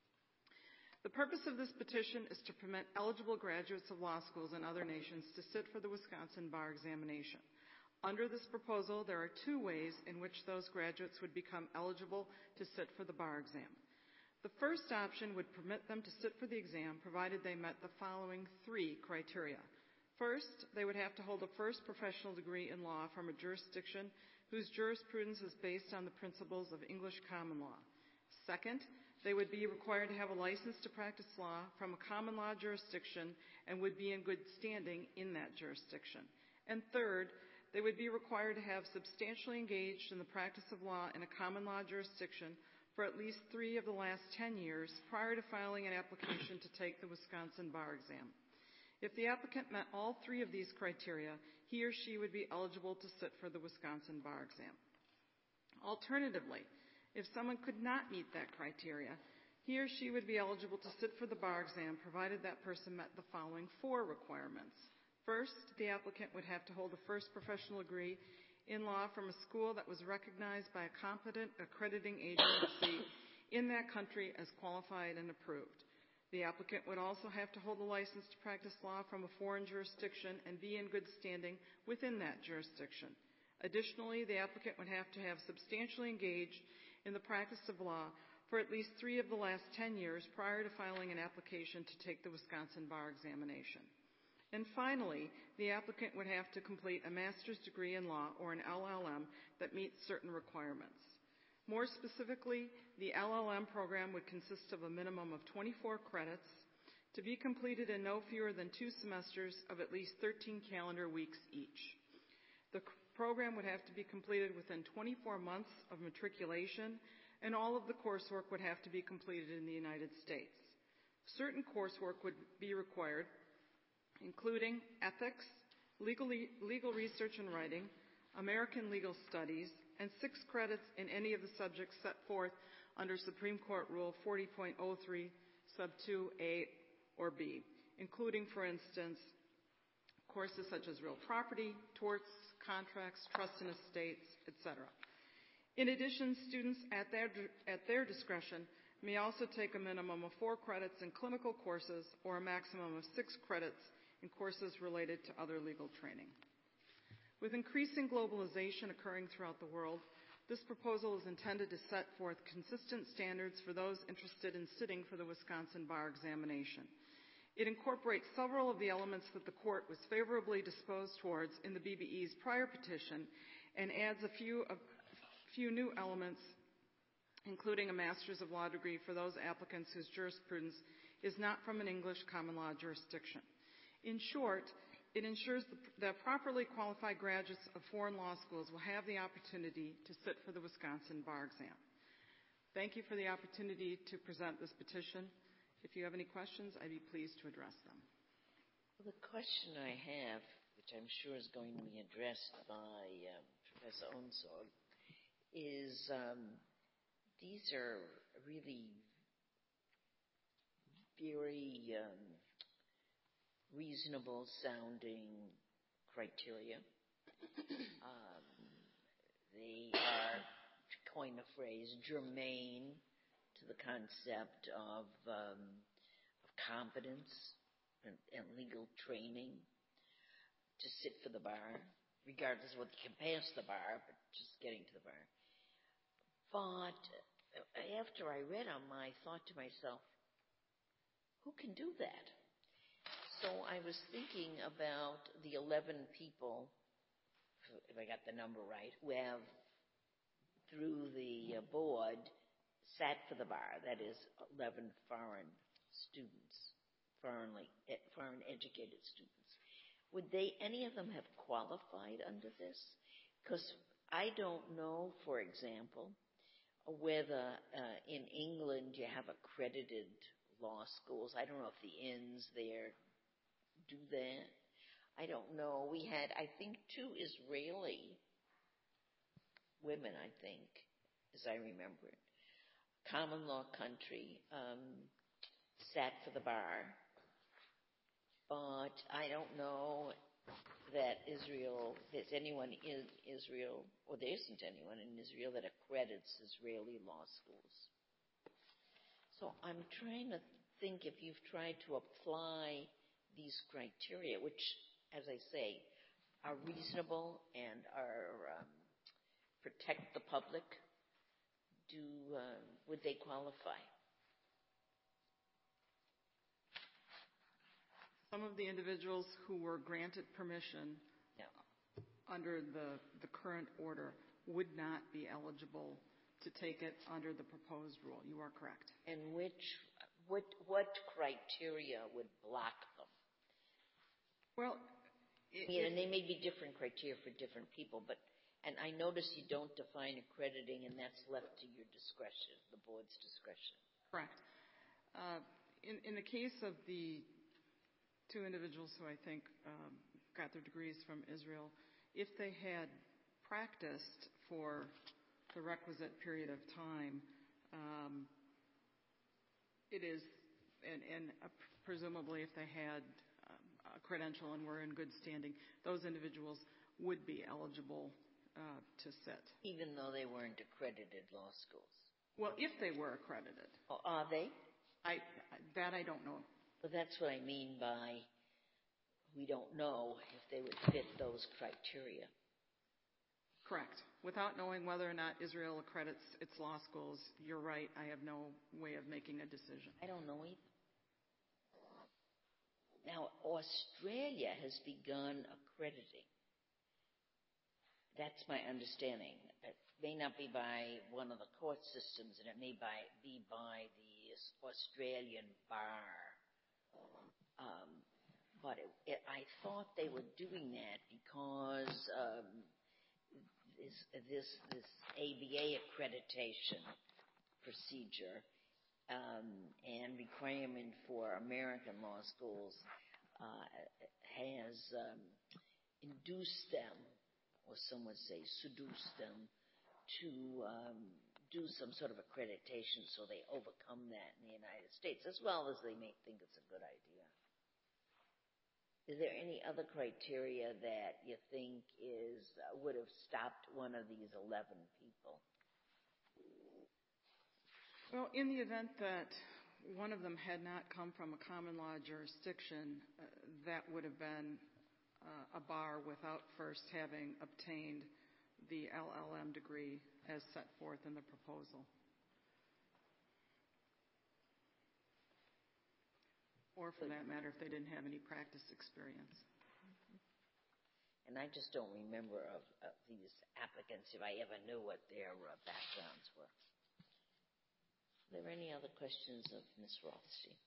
The purpose of this petition is to permit eligible graduates of law schools in other nations to sit for the Wisconsin bar examination. Under this proposal, there are two ways in which those graduates would become eligible to sit for the bar exam. The first option would permit them to sit for the exam provided they met the following three criteria. First, they would have to hold a first professional degree in law from a jurisdiction whose jurisprudence is based on the principles of English common law. Second, they would be required to have a license to practice law from a common law jurisdiction and would be in good standing in that jurisdiction. And third, they would be required to have substantially engaged in the practice of law in a common law jurisdiction for at least 3 of the last 10 years prior to filing an application to take the Wisconsin bar exam. If the applicant met all 3 of these criteria, he or she would be eligible to sit for the Wisconsin bar exam. Alternatively, if someone could not meet that criteria, he or she would be eligible to sit for the bar exam provided that person met the following 4 requirements. First, the applicant would have to hold a first professional degree in law from a school that was recognized by a competent accrediting agency in that country as qualified and approved. The applicant would also have to hold a license to practice law from a foreign jurisdiction and be in good standing within that jurisdiction. Additionally, the applicant would have to have substantially engaged in the practice of law for at least 3 of the last 10 years prior to filing an application to take the Wisconsin bar examination. And finally, the applicant would have to complete a master's degree in law or an LLM that meets certain requirements. More specifically, the LLM program would consist of a minimum of 24 credits to be completed in no fewer than 2 semesters of at least 13 calendar weeks each. The program would have to be completed within 24 months of matriculation and all of the coursework would have to be completed in the United States. Certain coursework would be required, including ethics, legal research and writing, American legal studies, and 6 credits in any of the subjects set forth under Supreme Court Rule 40.03, sub 2A or B, including, for instance, courses such as real property, torts, contracts, trust and estates, etc. In addition, students at their discretion may also take a minimum of 4 credits in clinical courses or a maximum of 6 credits in courses related to other legal training. With increasing globalization occurring throughout the world, this proposal is intended to set forth consistent standards for those interested in sitting for the Wisconsin bar examination. It incorporates several of the elements that the court was favorably disposed towards in the BBE's prior petition and adds a few new elements, including a Master's of Law degree for those applicants whose jurisprudence is not from an English common law jurisdiction. In short, it ensures that properly qualified graduates of foreign law schools will have the opportunity to sit for the Wisconsin bar exam. Thank you for the opportunity to present this petition. If you have any questions, I'd be pleased to address them. Well, the question I have, which I'm sure is going to be addressed by Professor Onsor, is these are really very reasonable sounding criteria. They are, to coin a phrase, germane to the concept of competence and legal training to sit for the bar, regardless of whether you can pass the bar, but just getting to the bar. But after I read them, I thought to myself, who can do that? So I was thinking about the 11 people, if I got the number right, who have, through the board, sat for the bar. That is, 11 foreign students, foreign educated students. Would any of them have qualified under this? Because I don't know, for example, whether in England you have accredited law schools. I don't know if the inns there do that. I don't know. We had, I think, 2 Israeli women, I think, as I remember it. Common law country, sat for the bar. But I don't know that there's anyone in Israel, or there isn't anyone in Israel that accredits Israeli law schools. So I'm trying to think if you've tried to apply these criteria, which, as I say, are reasonable and are protect the public, would they qualify? Some of the individuals who were granted permission under the current order would not be eligible to take it under the proposed rule. You are correct. And what criteria would block them? Well, and they may be different criteria for different people, and I notice you don't define accrediting, and that's left to your discretion, the board's discretion. Correct. In the case of the 2 individuals who I think got their degrees from Israel, if they had practiced for the requisite period of time, it is, and presumably if they had a credential and were in good standing, those individuals would be eligible to sit. Even though they weren't accredited law schools? Well, if they were accredited. Oh, are they? I don't know. Well, that's what I mean by we don't know if they would fit those criteria. Correct. Without knowing whether or not Israel accredits its law schools, you're right, I have no way of making a decision. I don't know either. Now, Australia has begun accrediting. That's my understanding. It may not be by one of the court systems, and it may be by the Australian bar. But I thought they were doing that because this ABA accreditation procedure and requirement for American law schools has induced them, or some would say seduced them, to do some sort of accreditation so they overcome that in the United States, as well as they may think it's a good idea. Is there any other criteria that you think would have stopped one of these 11 people? Well, in the event that one of them had not come from a common law jurisdiction, that would have been a bar without first having obtained the LLM degree as set forth in the proposal. Or for that matter, if they didn't have any practice experience. And I just don't remember of these applicants if I ever knew what their backgrounds were. Are there any other questions of Ms. Rothstein?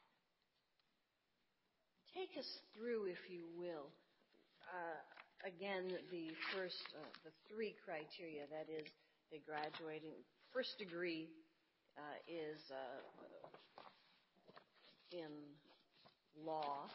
Take us through, if you will, again, the three criteria. That is, the graduating first degree is in law,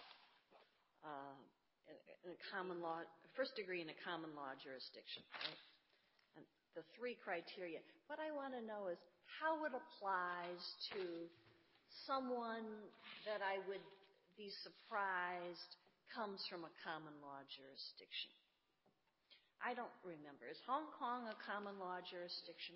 in a common law, first degree in a common law jurisdiction, right? And the three criteria. What I want to know is how it applies to someone that I would be surprised comes from a common law jurisdiction. I don't remember. Is Hong Kong a common law jurisdiction?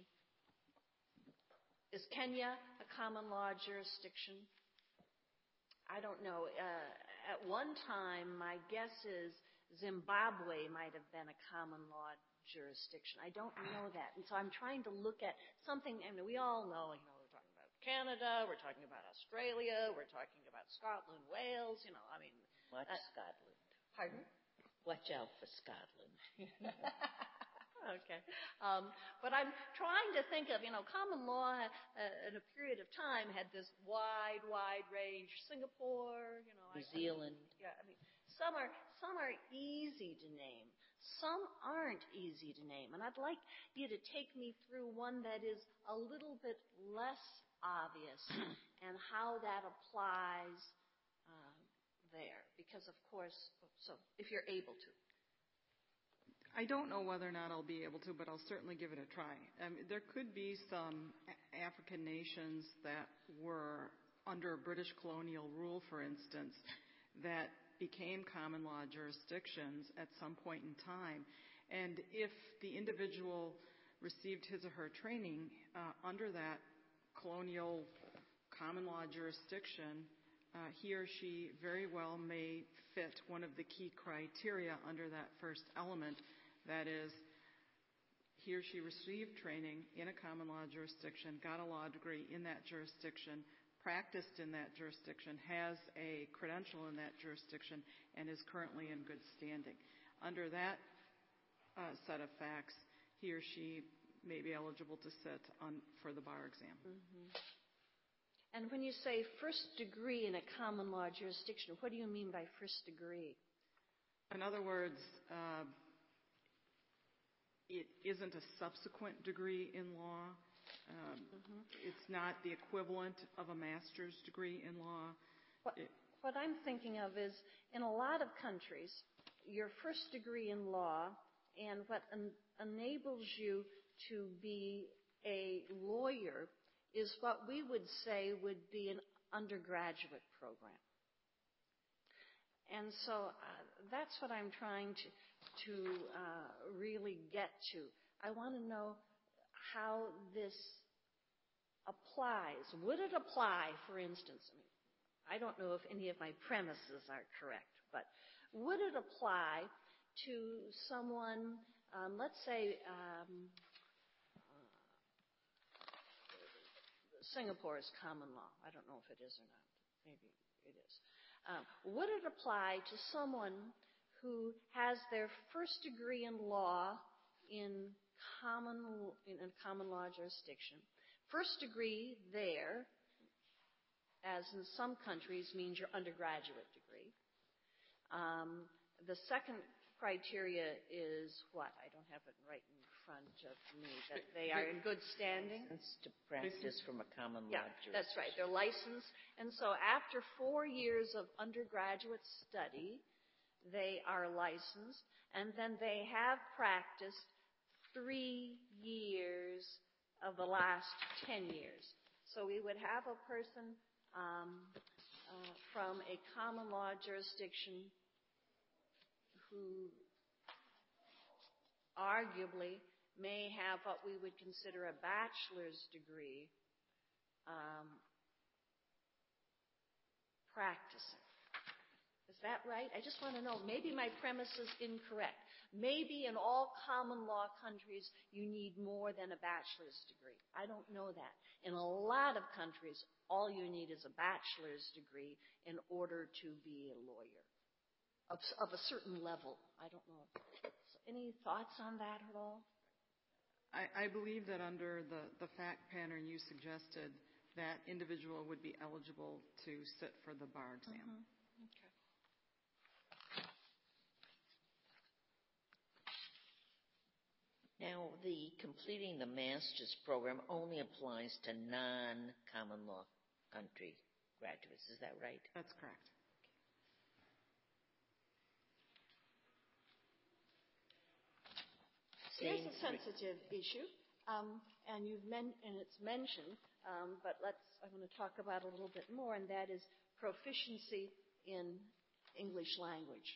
Is Kenya a common law jurisdiction? I don't know. At one time, my guess is Zimbabwe might have been a common law jurisdiction. I don't know that. And so I'm trying to look at something, and we all know, we're talking about Canada, we're talking about Australia, we're talking about Scotland, Wales, Watch Scotland. Pardon? Watch out for Scotland. Okay. But I'm trying to think of, common law in a period of time had this wide range. Singapore, New Zealand. Yeah, some are easy to name. Some aren't easy to name. And I'd like you to take me through one that is a little bit less obvious and how that applies there. Because, of course, so if you're able to. I don't know whether or not I'll be able to, but I'll certainly give it a try. There could be some African nations that were under British colonial rule, for instance, that became common law jurisdictions at some point in time. And if the individual received his or her training under that colonial common law jurisdiction, he or she very well may fit one of the key criteria under that first element. That is, he or she received training in a common law jurisdiction, got a law degree in that jurisdiction, practiced in that jurisdiction, has a credential in that jurisdiction, and is currently in good standing. Under that set of facts, he or she may be eligible to sit for the bar exam. Mm-hmm. And when you say first degree in a common law jurisdiction, what do you mean by first degree? In other words, it isn't a subsequent degree in law. It's not the equivalent of a master's degree in law. What I'm thinking of is, in a lot of countries, your first degree in law and what enables you to be a lawyer is what we would say would be an undergraduate program. And so that's what I'm trying to really get to. I want to know how this applies. Would it apply, for instance, I don't know if any of my premises are correct, but would it apply to someone, let's say, Singapore's common law. I don't know if it is or not. Maybe it is. Would it apply to someone who has their first degree in law in a common law jurisdiction? First degree there, as in some countries, means your undergraduate degree. The second criteria is what? I don't have it right in front of me, that they are in good standing. It's to practice from a common law Yeah, that's right. They're licensed. And so after 4 years of undergraduate study, they are licensed. And then they have practiced 3 years of the last 10 years. So we would have a person from a common law jurisdiction who arguably may have what we would consider a bachelor's degree practicing. Is that right? I just want to know, maybe my premise is incorrect. Maybe in all common law countries you need more than a bachelor's degree. I don't know that. In a lot of countries, all you need is a bachelor's degree in order to be a lawyer of a certain level. I don't know. So any thoughts on that at all? I believe that under the fact pattern you suggested, that individual would be eligible to sit for the bar exam. Mm-hmm. Okay. Now, the completing the master's program only applies to non-common law country graduates. Is that right? That's correct. Here's a sensitive issue, and it's mentioned, but I'm going to talk about it a little bit more, and that is proficiency in English language.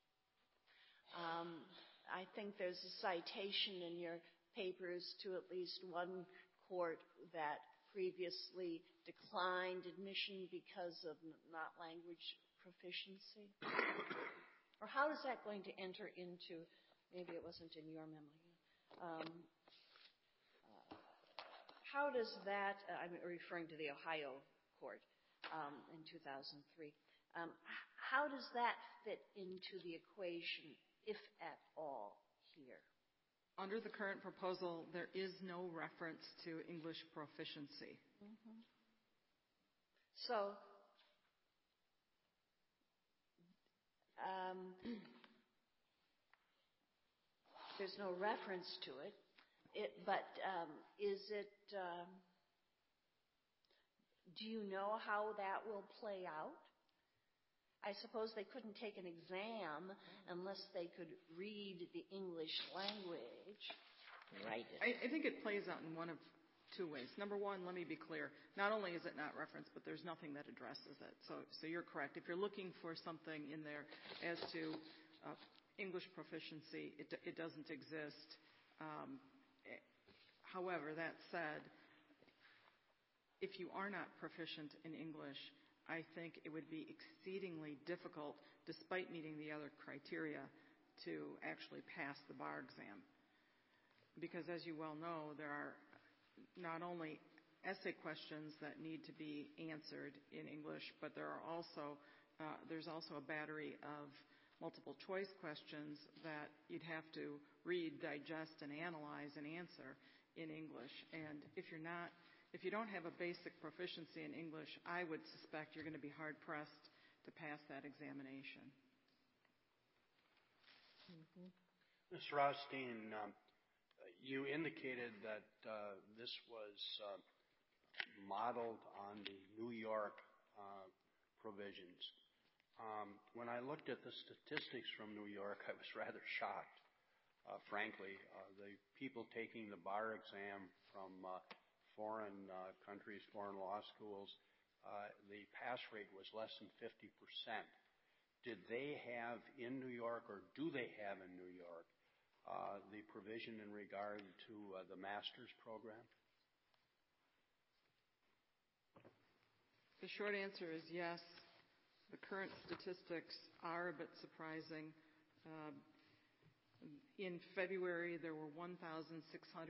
I think there's a citation in your papers to at least one court that previously declined admission because of not language proficiency. Or how is that going to enter into, maybe it wasn't in your memory, how does that, I'm referring to the Ohio court in 2003, how does that fit into the equation, if at all, here? Under the current proposal, there is no reference to English proficiency. Mm-hmm. So, there's no reference to it. But is it, do you know how that will play out? I suppose they couldn't take an exam unless they could read the English language. Right. I think it plays out in one of two ways. Number one, let me be clear. Not only is it not referenced, but there's nothing that addresses it. So you're correct. If you're looking for something in there as to English proficiency, it doesn't exist. However, that said, if you are not proficient in English, I think it would be exceedingly difficult, despite meeting the other criteria, to actually pass the bar exam. Because as you well know, there are not only essay questions that need to be answered in English, but there's also a battery of multiple choice questions that you'd have to read, digest, and analyze and answer in English. And if you don't have a basic proficiency in English, I would suspect you're going to be hard-pressed to pass that examination. Mm-hmm. Ms. Rothstein, you indicated that this was modeled on the New York provisions. When I looked at the statistics from New York, I was rather shocked, frankly. The people taking the bar exam from foreign countries, foreign law schools, the pass rate was less than 50%. Did they have in New York, or do they have in New York, the provision in regard to the master's program? The short answer is yes. The current statistics are a bit surprising. In February, there were 1,677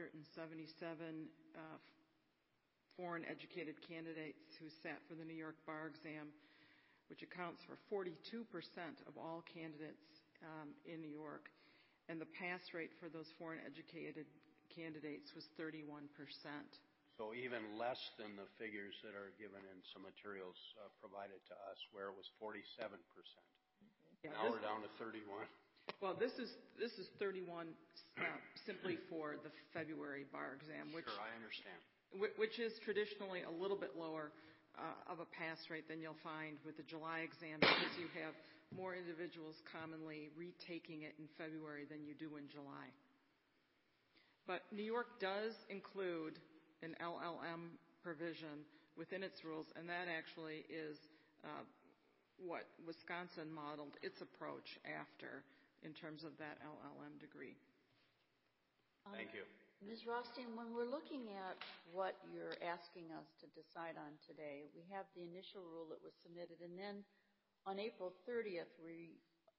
foreign-educated candidates who sat for the New York bar exam, which accounts for 42% of all candidates in New York. And the pass rate for those foreign-educated candidates was 31%. So even less than the figures that are given in some materials provided to us, where it was 47%. Yeah, now we're down to 31%. Well, this is 31 simply for the February bar exam, which Sure, I understand. Which is traditionally a little bit lower of a pass rate than you'll find with the July exam, because you have more individuals commonly retaking it in February than you do in July. But New York does include an LLM provision within its rules, and that actually is what Wisconsin modeled its approach after in terms of that LLM degree. Thank you. Ms. Rothstein, when we're looking at what you're asking us to decide on today, we have the initial rule that was submitted, and then on April 30th, we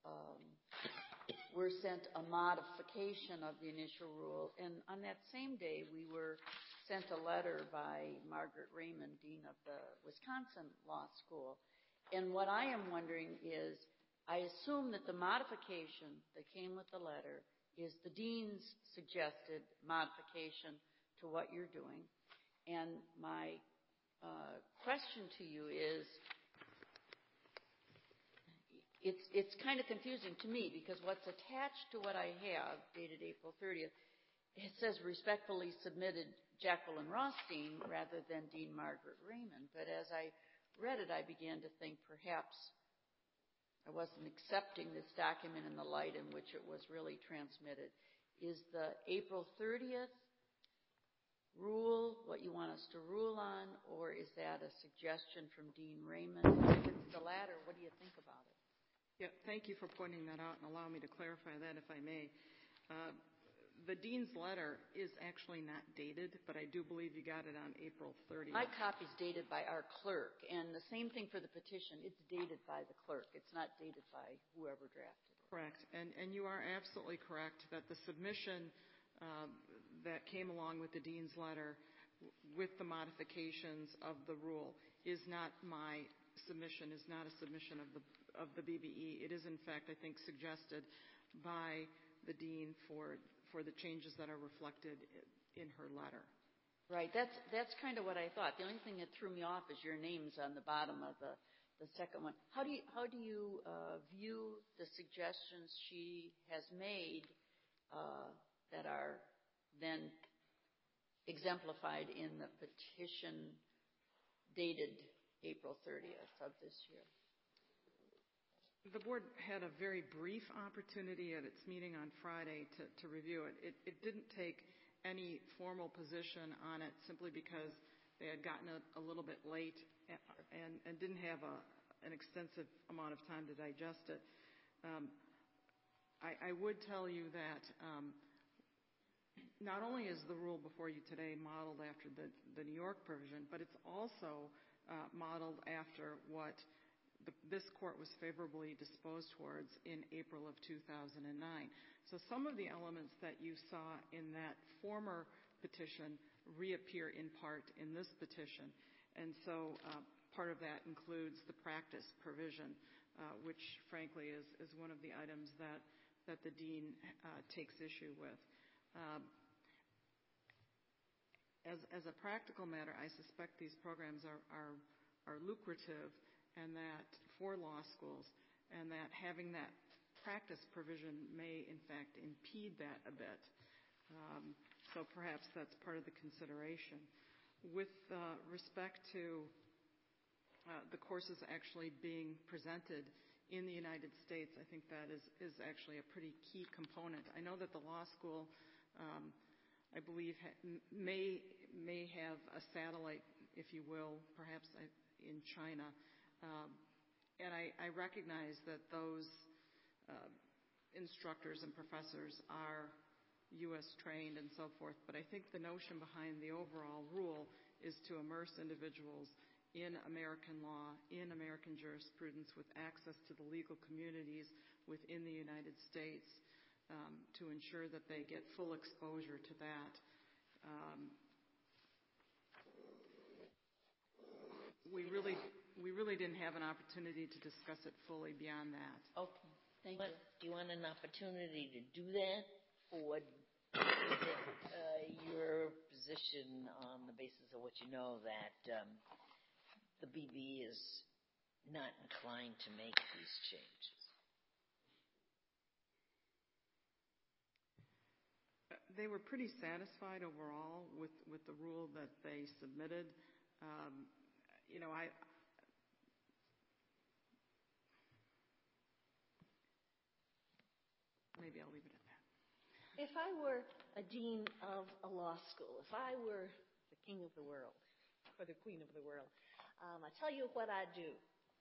were sent a modification of the initial rule, and on that same day, we were sent a letter by Margaret Raymond, Dean of the Wisconsin Law School. And what I am wondering is, I assume that the modification that came with the letter is the dean's suggested modification to what you're doing. And my question to you is, it's kind of confusing to me, because what's attached to what I have, dated April 30th, it says respectfully submitted Jacqueline Rothstein rather than Dean Margaret Raymond. But as I read it, I began to think perhaps I wasn't accepting this document in the light in which it was really transmitted. Is the April 30th rule what you want us to rule on, or is that a suggestion from Dean Raymond? If it's the latter, what do you think about it? Yeah, thank you for pointing that out, and allow me to clarify that if I may. The dean's letter is actually not dated, but I do believe you got it on April 30th. My copy's dated by our clerk, and the same thing for the petition. It's dated by the clerk. It's not dated by whoever drafted it. Correct. And you are absolutely correct that the submission that came along with the dean's letter with the modifications of the rule is not my submission, is not a submission of the BBE. It is, in fact, I think, suggested by the dean for the changes that are reflected in her letter. Right. That's kind of what I thought. The only thing that threw me off is your names on the bottom of the second one. How do you view the suggestions she has made that are then exemplified in the petition dated April 30th of this year? The board had a very brief opportunity at its meeting on Friday to review it. It didn't take any formal position on it simply because they had gotten it a little bit late and didn't have an extensive amount of time to digest it. I would tell you that not only is the rule before you today modeled after the New York provision, but it's also modeled after what this court was favorably disposed towards in April of 2009. So some of the elements that you saw in that former petition reappear in part in this petition. And so part of that includes the practice provision, which frankly is one of the items that the dean takes issue with. As a practical matter, I suspect these programs are lucrative, and that for law schools, and that having that practice provision may in fact impede that a bit. So perhaps that's part of the consideration. With respect to the courses actually being presented in the United States, I think that is actually a pretty key component. I know that the law school, I believe, may have a satellite, if you will, perhaps in China. And I recognize that those instructors and professors are U.S. trained and so forth, but I think the notion behind the overall rule is to immerse individuals in American law, in American jurisprudence, with access to the legal communities within the United States, to ensure that they get full exposure to that. We really didn't have an opportunity to discuss it fully beyond that. Okay, thank you. Do you want an opportunity to do that? Or is it your position on the basis of what you know that the BB is not inclined to make these changes? they were pretty satisfied overall with the rule that they submitted. Maybe I'll leave it at that. If I were a dean of a law school, if I were the king of the world, or the queen of the world, I tell you what I'd do.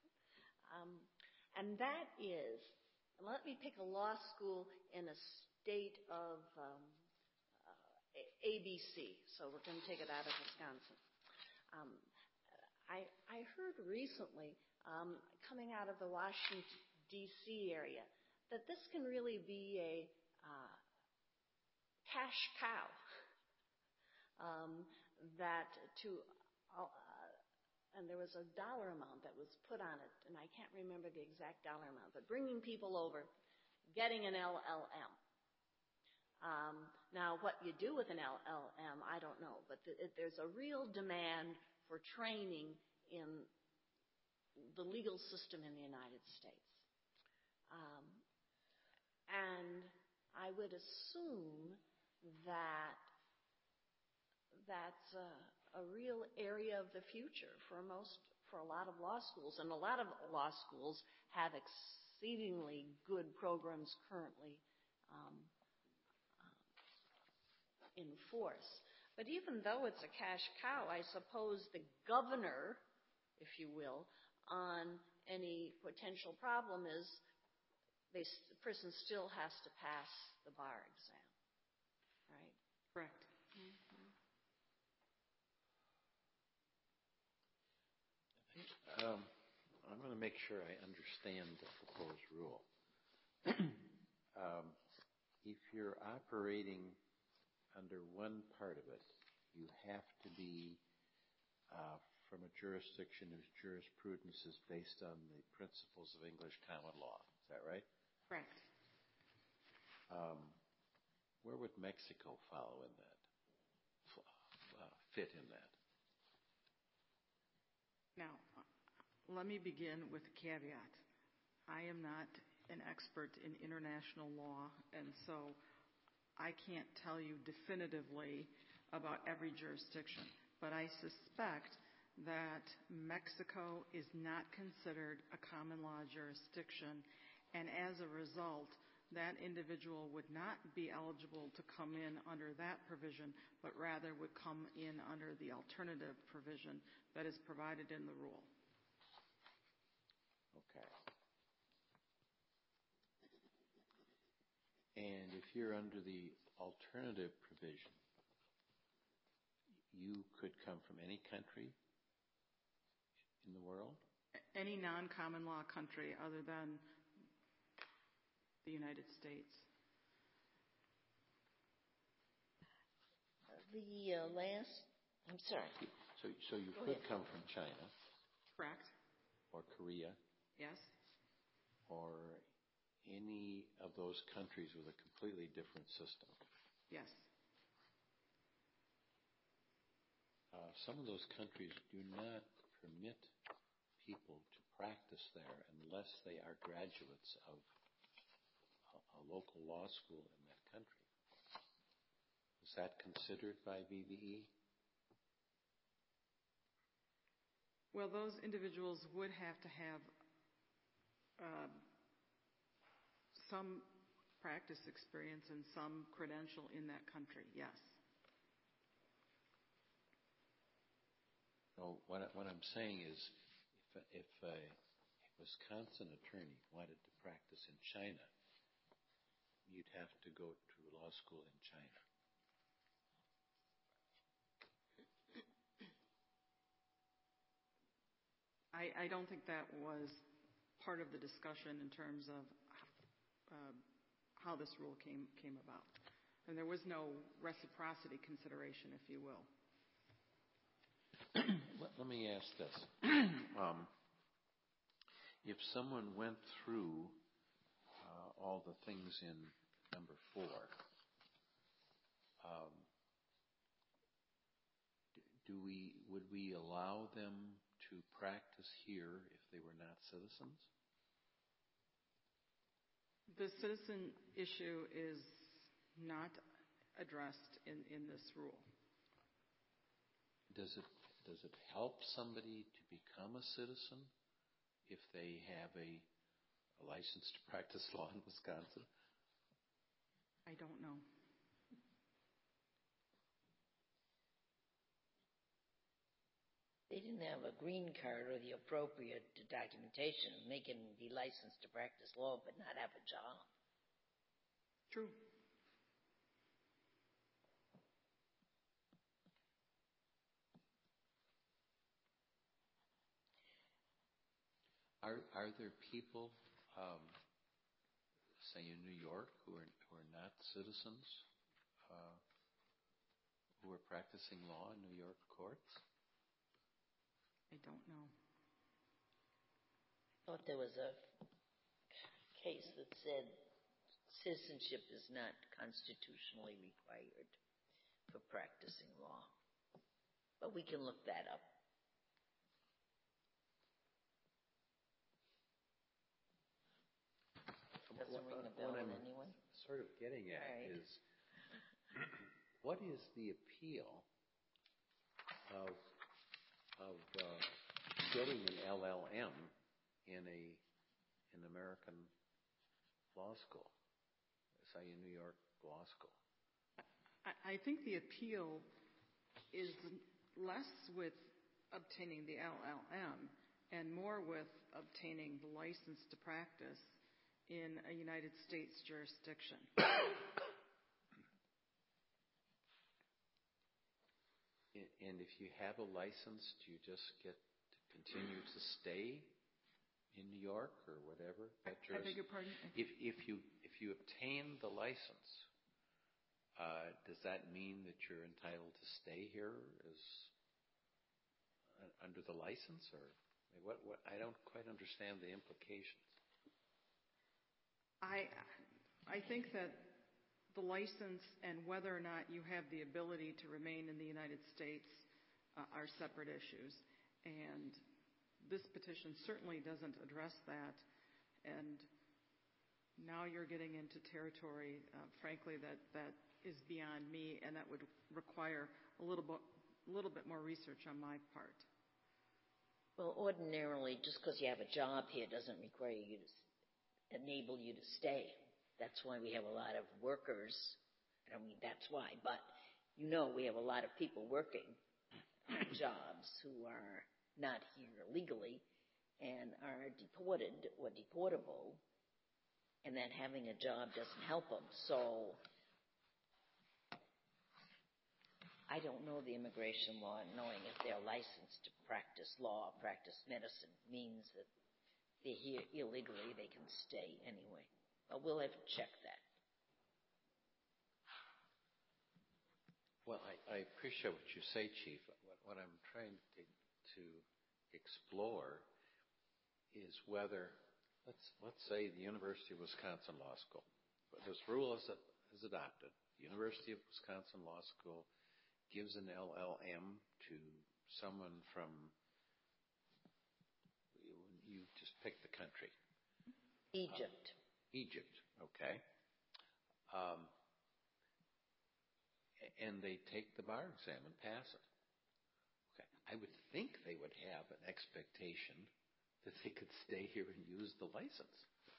And that is, let me pick a law school in a state of ABC. So we're going to take it out of Wisconsin. I heard recently, coming out of the Washington, D.C. area, that this can really be a cash cow. And there was a dollar amount that was put on it, and I can't remember the exact dollar amount, but bringing people over, getting an LLM. Now, what you do with an LLM, I don't know, but there's a real demand for training in the legal system in the United States. And I would assume that that's a real area of the future for a lot of law schools. And a lot of law schools have exceedingly good programs currently in force. But even though it's a cash cow, I suppose the governor, if you will, on any potential problem is the person still has to pass the bar exam, right? Correct. I'm going to make sure I understand the proposed rule. If you're operating under one part of it, you have to be from a jurisdiction whose jurisprudence is based on the principles of English common law. Is that right? Correct. Where would Mexico follow in that? Fit in that? Now, let me begin with a caveat. I am not an expert in international law, and so I can't tell you definitively about every jurisdiction. But I suspect that Mexico is not considered a common law jurisdiction, and as a result, that individual would not be eligible to come in under that provision, but rather would come in under the alternative provision that is provided in the rule. Okay. And if you're under the alternative provision, you could come from any country in the world? Any non-common law country other than the United States. I'm sorry. So you could come from China. Correct. Or Korea. Yes. Or any of those countries with a completely different system. Yes. Some of those countries do not permit people to practice there unless they are graduates of a local law school in that country. Is that considered by BBE? Well, those individuals would have to have some practice experience and some credential in that country, yes. No, what I'm saying is if a Wisconsin attorney wanted to practice in China, you'd have to go to law school in China. I don't think that was part of the discussion in terms of how this rule came about. And there was no reciprocity consideration, if you will. Let me ask this. If someone went through all the things in number 4, would we allow them to practice here if they were not citizens? The citizen issue is not addressed in this rule. Does it help somebody to become a citizen if they have a license to practice law in Wisconsin? I don't know. They didn't have a green card or the appropriate documentation. They can be licensed to practice law but not have a job. True. Are there people, say in New York, who are not citizens, who are practicing law in New York courts? I don't know. I thought there was a case that said citizenship is not constitutionally required for practicing law. But we can look that up. Doesn't ring a bell what with I'm anyone? sort of getting at Right. is, what is the appeal of getting an LLM in an American law school, say a New York law school? I think the appeal is less with obtaining the LLM and more with obtaining the license to practice in a United States jurisdiction. And if you have a license, do you just get to continue to stay in New York or whatever? I beg your pardon? If you obtain the license, does that mean that you're entitled to stay here as under the license, or what? I don't quite understand the implications. I think that the license and whether or not you have the ability to remain in the United States are separate issues. And this petition certainly doesn't address that. And now you're getting into territory, frankly, that is beyond me, and that would require a little bit more research on my part. Well, ordinarily, just because you have a job here doesn't require you to enable you to stay. That's why we have a lot of workers. I don't mean that's why, but we have a lot of people working jobs who are not here legally and are deported or deportable, and that having a job doesn't help them. So I don't know the immigration law, and knowing if they're licensed to practice law, practice medicine, means that they're here illegally, they can stay anyway. But we'll have to check that. Well, I appreciate what you say, Chief. What I'm trying to explore is whether, let's say the University of Wisconsin Law School, this rule is adopted. The University of Wisconsin Law School gives an LLM to someone from, you just pick the country. Egypt. Egypt, okay. And they take the bar exam and pass it. Okay. I would think they would have an expectation that they could stay here and use the license.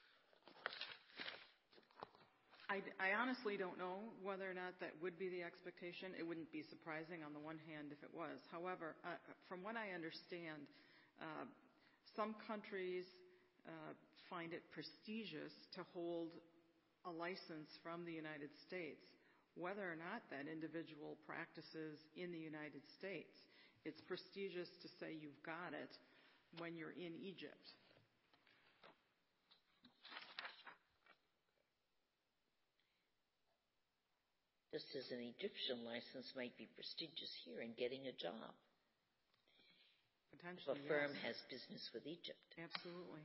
I honestly don't know whether or not that would be the expectation. It wouldn't be surprising on the one hand if it was. However, from what I understand, some countries find it prestigious to hold a license from the United States, whether or not that individual practices in the United States. It's prestigious to say you've got it when you're in Egypt. Just as an Egyptian license might be prestigious here in getting a job. Potentially, if a firm yes. has business with Egypt. Absolutely.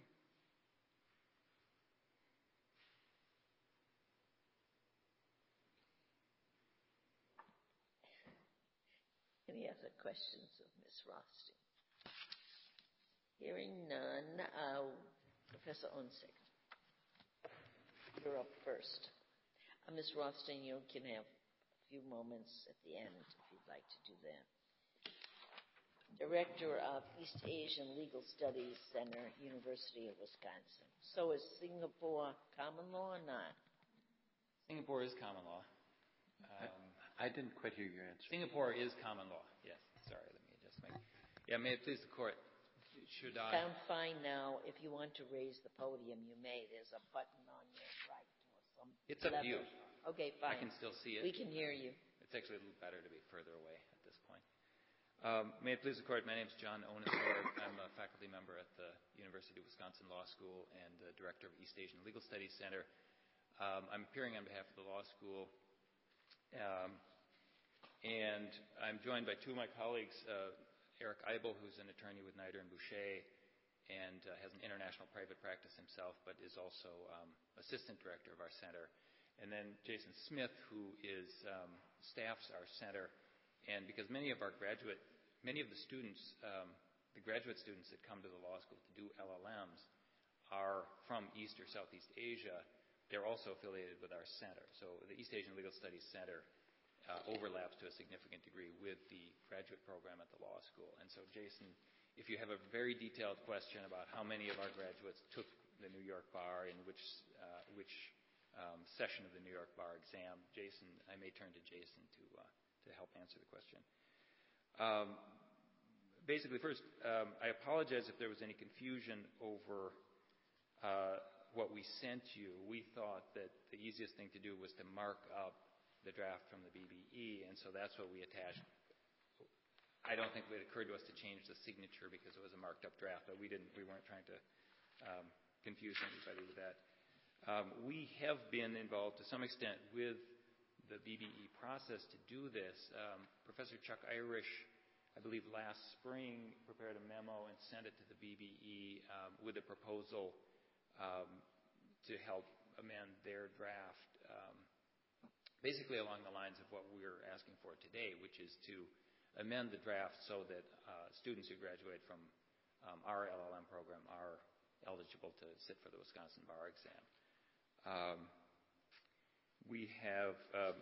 Any other questions of Ms. Rothstein? Hearing none, Professor Onsick, you're up first. Ms. Rothstein, you can have few moments at the end if you'd like to do that. Director of East Asian Legal Studies Center, University of Wisconsin. So is Singapore common law or not? Singapore is common law. I didn't quite hear your answer. Singapore is common law. Yes. Sorry, let me just make. Yeah, may it please the court. Should I? Sound fine now. If you want to raise the podium, you may. There's a button on your right or some. It's up to you. Okay, fine. I can still see it. We can hear you. It's actually a little better to be further away at this point. May it please the court, my name is John Onisford. I'm a faculty member at the University of Wisconsin Law School and director of East Asian Legal Studies Center. I'm appearing on behalf of the law school, and I'm joined by two of my colleagues, Eric Eibel, who's an attorney with Nider and Boucher and has an international private practice himself, but is also assistant director of our center. And then Jason Smith, who staffs our center. And because many of the students, the graduate students that come to the law school to do LLMs are from East or Southeast Asia, they're also affiliated with our center. So the East Asian Legal Studies Center overlaps to a significant degree with the graduate program at the law school. And so, Jason, if you have a very detailed question about how many of our graduates took the New York bar, in which session of the New York bar exam, Jason, I may turn to Jason to help answer the question. Basically, first, I apologize if there was any confusion over what we sent you. We thought that the easiest thing to do was to mark up the draft from the BBE, and so that's what we attached. I don't think it occurred to us to change the signature because it was a marked up draft, but we weren't trying to confuse anybody with that. We have been involved to some extent with the BBE process to do this. Professor Chuck Irish, I believe last spring, prepared a memo and sent it to the BBE with a proposal to help amend their draft, basically along the lines of what we're asking for today, which is to amend the draft so that students who graduate from our LLM program are eligible to sit for the Wisconsin bar exam. We have,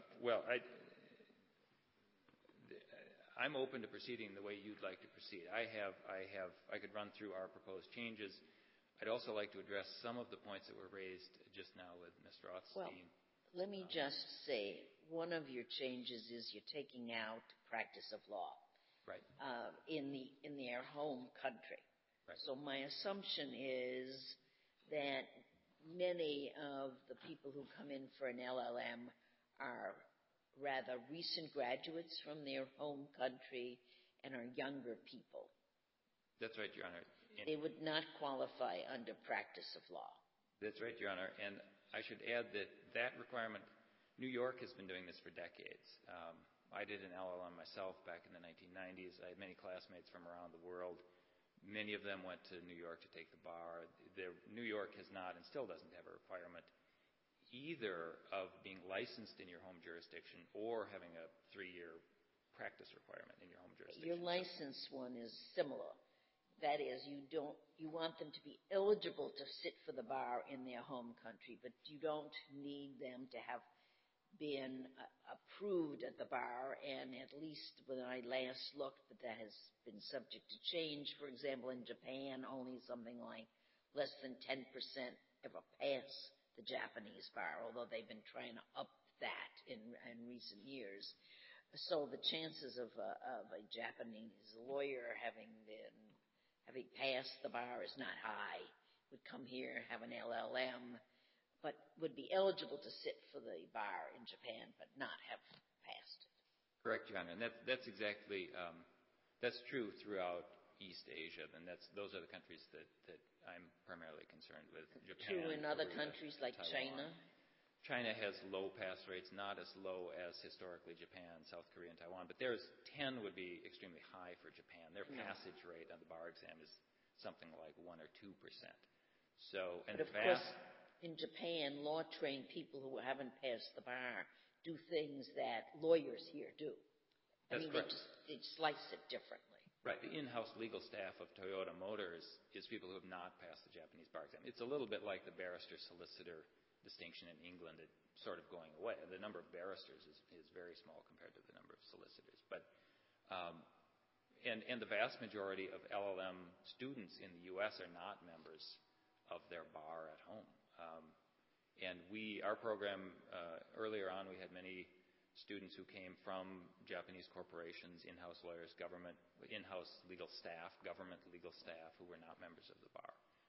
I'm open to proceeding the way you'd like to proceed. I could run through our proposed changes. I'd also like to address some of the points that were raised just now with Mr. Rothstein. Well, let me just say, one of your changes is you're taking out practice of law. Right. In their home country. Right. So my assumption is that many of the people who come in for an LLM are rather recent graduates from their home country and are younger people. That's right, Your Honor. They would not qualify under practice of law. That's right, Your Honor. And I should add that requirement, New York has been doing this for decades. I did an LLM myself back in the 1990s. I had many classmates from around the world. Many of them went to New York to take the bar. New York has not and still doesn't have a requirement either of being licensed in your home jurisdiction or having a 3-year practice requirement in your home jurisdiction. Your license one is similar. That is, you want them to be eligible to sit for the bar in their home country, but you don't need them to have been approved at the bar, and at least when I last looked, that has been subject to change. For example, in Japan, only something like less than 10% ever pass the Japanese bar, although they've been trying to up that in recent years. So the chances of a Japanese lawyer having passed the bar is not high. Would come here, have an LLM, but would be eligible to sit for the bar in Japan, but not have passed it. Correct, Your Honor. And that's exactly, that's true throughout East Asia, and those are the countries that I'm primarily concerned with. Japan, True in other Korea, countries like Taiwan. China? China has low pass rates, not as low as historically Japan, South Korea, and Taiwan, but 10 would be extremely high for Japan. Their passage rate on the bar exam is something like 1 or 2%. So, and but of course, in Japan, law-trained people who haven't passed the bar do things that lawyers here do. That's correct. They slice it differently. Right. The in-house legal staff of Toyota Motors is people who have not passed the Japanese bar exam. It's a little bit like the barrister-solicitor distinction in England sort of going away. The number of barristers is very small compared to the number of solicitors. But and the vast majority of LLM students in the U.S. are not members of their bar at home. And our program, earlier on, we had many students who came from Japanese corporations, in-house lawyers, government, in-house legal staff, government legal staff who were not members of the bar.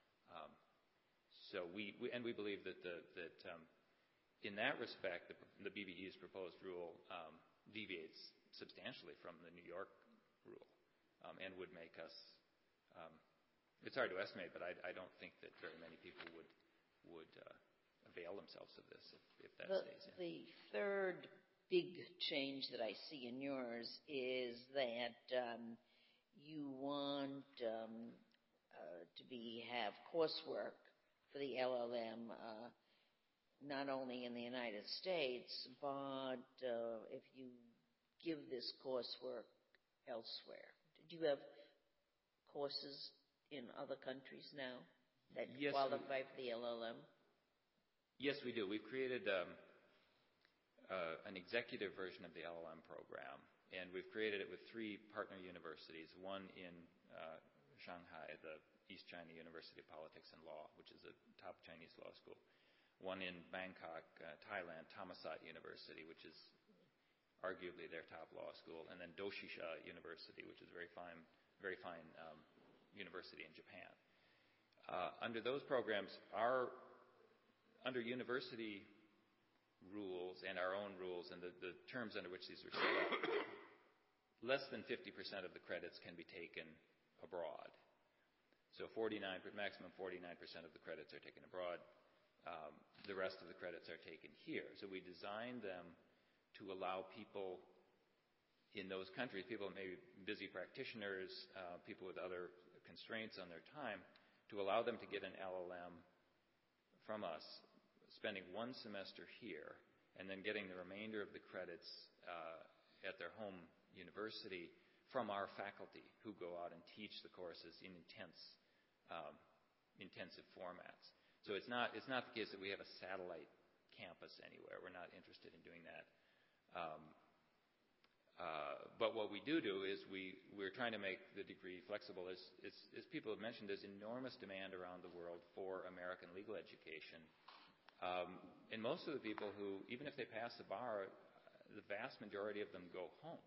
So we believe that in that respect, the BBE's proposed rule deviates substantially from the New York rule, and would make us. It's hard to estimate, but I don't think that very many people would avail themselves of this if that stays in. The third big change that I see in yours is that you want to have coursework for the LLM not only in the United States, but if you give this coursework elsewhere. Do you have courses in other countries now that qualify for the LLM? Yes, we do. We've created an executive version of the LLM program, and we've created it with 3 partner universities, one in Shanghai, the East China University of Politics and Law, which is a top Chinese law school, one in Bangkok, Thailand, Thammasat University, which is arguably their top law school, and then Doshisha University, which is a very fine university in Japan. Under those programs, under university rules and our own rules and the terms under which these are set up, less than 50% of the credits can be taken abroad. So maximum 49% of the credits are taken abroad. The rest of the credits are taken here. So we designed them to allow people in those countries, people maybe busy practitioners, people with other constraints on their time, to allow them to get an LLM from us, spending 1 semester here, and then getting the remainder of the credits at their home university from our faculty who go out and teach the courses in intensive formats. So it's not the case that we have a satellite campus anywhere. We're not interested in doing that. But what we do is we're trying to make the degree flexible. As people have mentioned, there's enormous demand around the world for American legal education. And most of the people who, even if they pass the bar, the vast majority of them go home.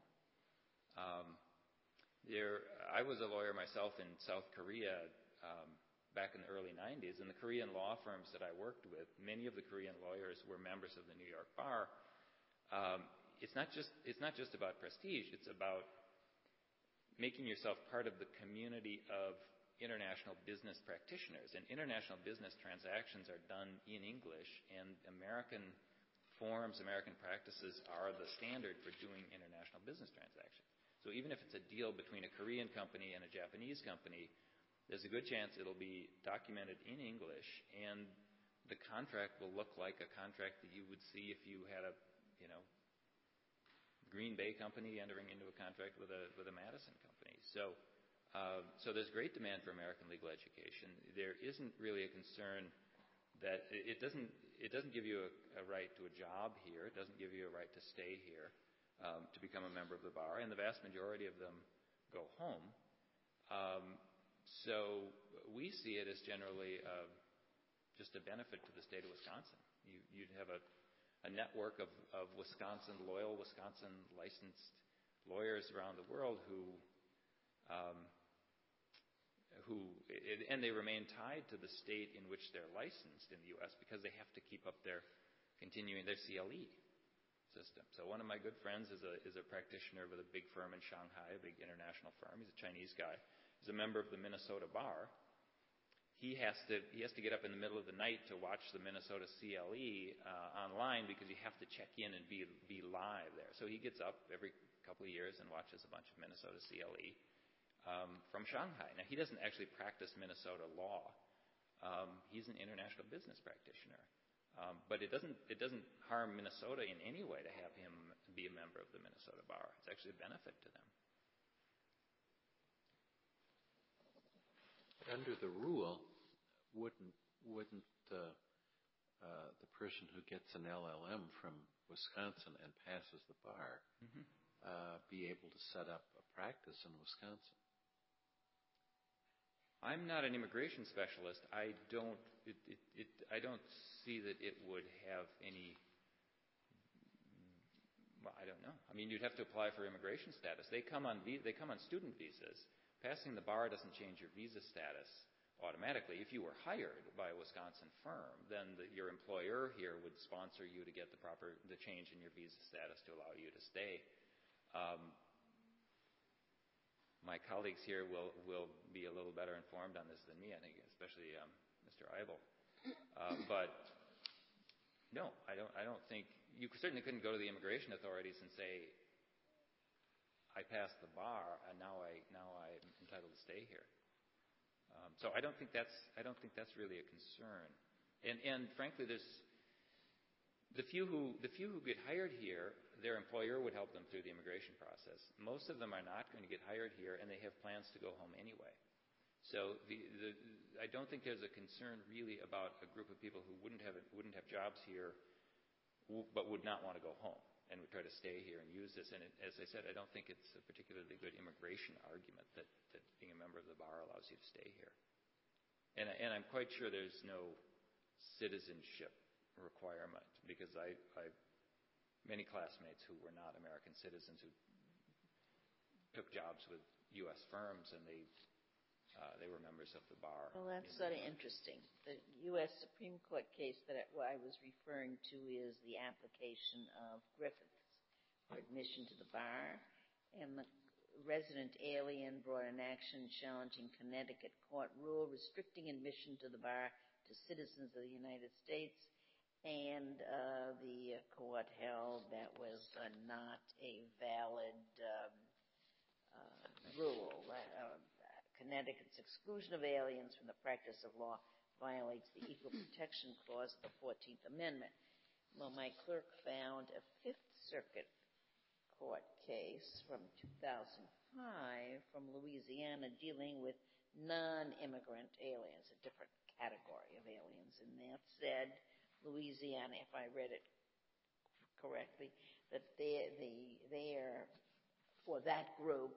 I was a lawyer myself in South Korea back in the early 90s, and the Korean law firms that I worked with, many of the Korean lawyers were members of the New York bar. It's not just about prestige. It's about making yourself part of the community of international business practitioners. And international business transactions are done in English, and American forms, American practices are the standard for doing international business transactions. So even if it's a deal between a Korean company and a Japanese company, there's a good chance it'll be documented in English, and the contract will look like a contract that you would see if you had a, Green Bay company entering into a contract with a Madison company. So there's great demand for American legal education. There isn't really a concern that it doesn't give you a right to a job here. It doesn't give you a right to stay here to become a member of the bar, and the vast majority of them go home. So we see it as generally just a benefit to the state of Wisconsin. You'd have a network of loyal Wisconsin licensed lawyers around the world who they remain tied to the state in which they're licensed in the U.S. because they have to keep up continuing their CLE system. So one of my good friends is a practitioner with a big firm in Shanghai, a big international firm. He's a Chinese guy. He's a member of the Minnesota bar. He has to get up in the middle of the night to watch the Minnesota CLE online because you have to check in and be live there. So he gets up every couple of years and watches a bunch of Minnesota CLE from Shanghai. Now, he doesn't actually practice Minnesota law. He's an international business practitioner. But it doesn't harm Minnesota in any way to have him be a member of the Minnesota bar. It's actually a benefit to them. Under the rule, wouldn't the person who gets an LLM from Wisconsin and passes the bar be able to set up a practice in Wisconsin? I'm not an immigration specialist. I don't see that it would have any. Well, I don't know. I mean, you'd have to apply for immigration status. They come on student visas. Passing the bar doesn't change your visa status automatically. If you were hired by a Wisconsin firm, then your employer here would sponsor you to get the change in your visa status to allow you to stay. My colleagues here will be a little better informed on this than me, I think, especially Mr. Eibel. But no, I don't think you certainly couldn't go to the immigration authorities and say, I passed the bar and now I'm entitled to stay here. So I don't think that's really a concern. And frankly, there's the few who get hired here, their employer would help them through the immigration process. Most of them are not going to get hired here, and they have plans to go home anyway. So I don't think there's a concern really about a group of people who wouldn't have jobs here, but would not want to go home and would try to stay here and use this. And as I said, I don't think it's a particularly good immigration argument that being a member of the bar allows you to stay here. And I'm quite sure there's no citizenship requirement, because I many classmates who were not American citizens who took jobs with U.S. firms, and they were members of the bar. Well, that's sort of interesting. The U.S. Supreme Court case that I was referring to is the application of Griffiths for admission to the bar, and the resident alien brought an action challenging Connecticut court rule restricting admission to the bar to citizens of the United States, and the court held that was not a valid rule. Connecticut's exclusion of aliens from the practice of law violates the Equal Protection Clause of the 14th Amendment. Well, my clerk found a Fifth Circuit court case from 2005 from Louisiana dealing with non-immigrant aliens, a different category of aliens, and that said, Louisiana, if I read it correctly, that there for that group,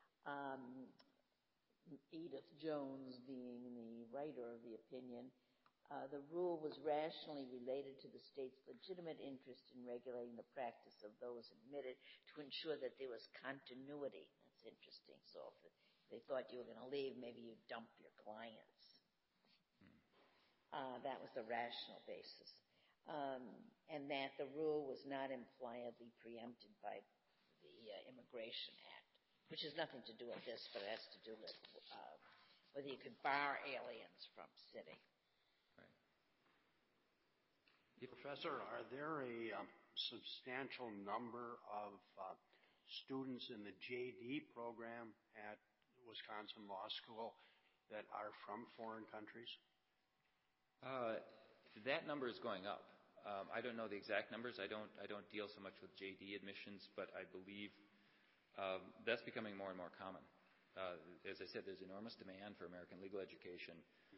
Edith Jones being the writer of the opinion, the rule was rationally related to the state's legitimate interest in regulating the practice of those admitted to ensure that there was continuity. That's interesting. So if they thought you were going to leave, maybe you'd dump your clients. That was the rational basis. And that the rule was not impliedly preempted by the Immigration Act, which has nothing to do with this, but it has to do with whether you could bar aliens from sitting. Right. Professor, are there a substantial number of students in the JD program at Wisconsin Law School that are from foreign countries? That number is going up. I don't know the exact numbers. I don't deal so much with JD admissions, but I believe that's becoming more and more common. As I said, there's enormous demand for American legal education.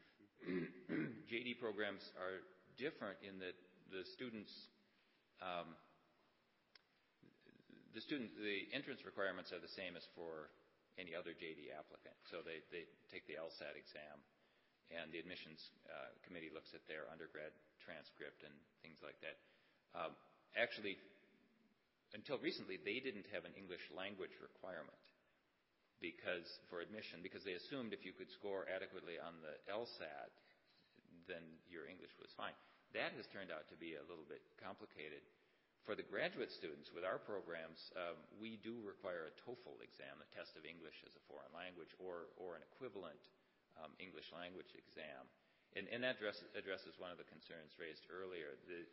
JD programs are different in that the entrance requirements are the same as for any other JD applicant. So they take the LSAT exam, and the admissions committee looks at their undergrad transcript and things like that. Actually, until recently, they didn't have an English language requirement for admission, because they assumed if you could score adequately on the LSAT, then your English was fine. That has turned out to be a little bit complicated. For the graduate students with our programs, we do require a TOEFL exam, a test of English as a foreign language, or an equivalent English language exam. And that addresses one of the concerns raised earlier.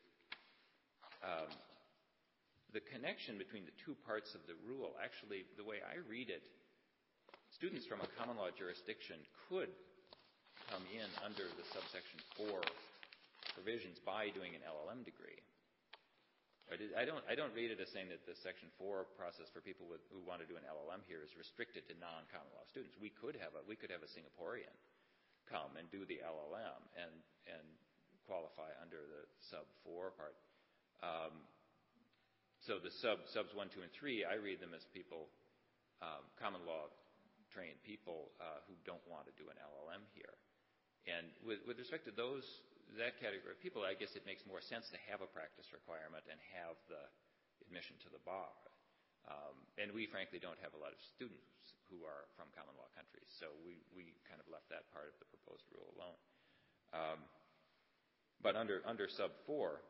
The connection between the two parts of the rule, actually, the way I read it, students from a common law jurisdiction could come in under the subsection 4 provisions by doing an LLM degree. I don't read it as saying that the Section 4 process for people who want to do an LLM here is restricted to non-common law students. We could have a Singaporean come and do the LLM and qualify under the sub 4 part. So the subs 1, 2, and 3, I read them as people, common law trained people who don't want to do an LLM here. And with respect to that category of people, I guess it makes more sense to have a practice requirement and have the admission to the bar. And we frankly don't have a lot of students who are from common law countries, so we kind of left that part of the proposed rule alone. But under sub 4,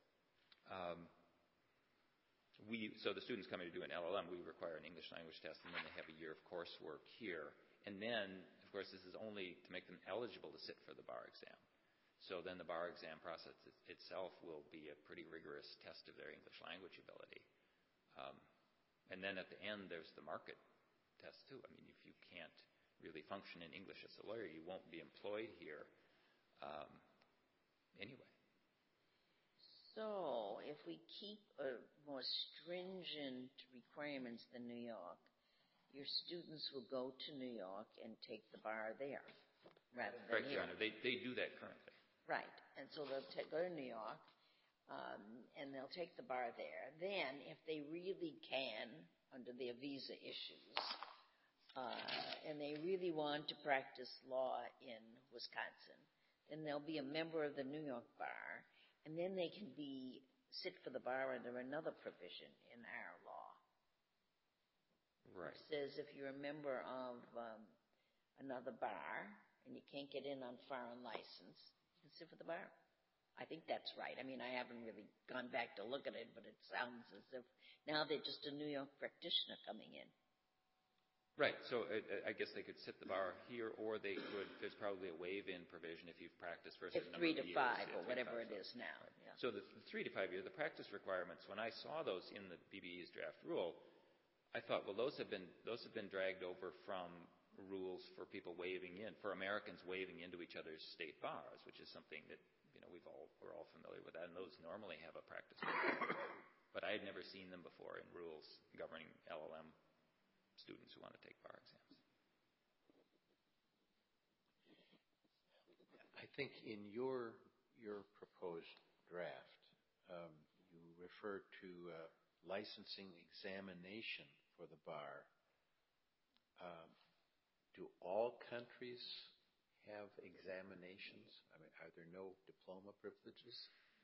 so the students coming to do an LLM, we require an English language test, and then they have a year of coursework here. And then, of course, this is only to make them eligible to sit for the bar exam. So then the bar exam process itself will be a pretty rigorous test of their English language ability. And then at the end, there's the market test, too. I mean, if you can't really function in English as a lawyer, you won't be employed here anyway. So, if we keep more stringent requirements than New York, your students will go to New York and take the bar there rather than Correct, here. Your Honor. They do that currently. Right. And so they'll go to New York, and they'll take the bar there. Then, if they really can, under their visa issues, and they really want to practice law in Wisconsin, then they'll be a member of the New York bar, and then they can sit for the bar under another provision in our law. Right. It says if you're a member of another bar and you can't get in on foreign license, you can sit for the bar. I think that's right. I mean, I haven't really gone back to look at it, but it sounds as if now they're just a New York practitioner coming in. Right. So I guess they could sit the bar here, or they could. There's probably a waive-in provision if you've practiced for a certain number of years. 3 to 5 or whatever it is now. Yeah. So the 3 to 5 years, the practice requirements. When I saw those in the BBE's draft rule, I thought, well, those have been dragged over from rules for people waiving in, for Americans waiving into each other's state bars, which is something that we're all familiar with that, and those normally have a practice requirement. But I had never seen them before in rules governing LLM students who want to take bar exams. I think in your proposed draft, you refer to licensing examination for the bar. Do all countries have examinations? I mean, are there no diploma privileges?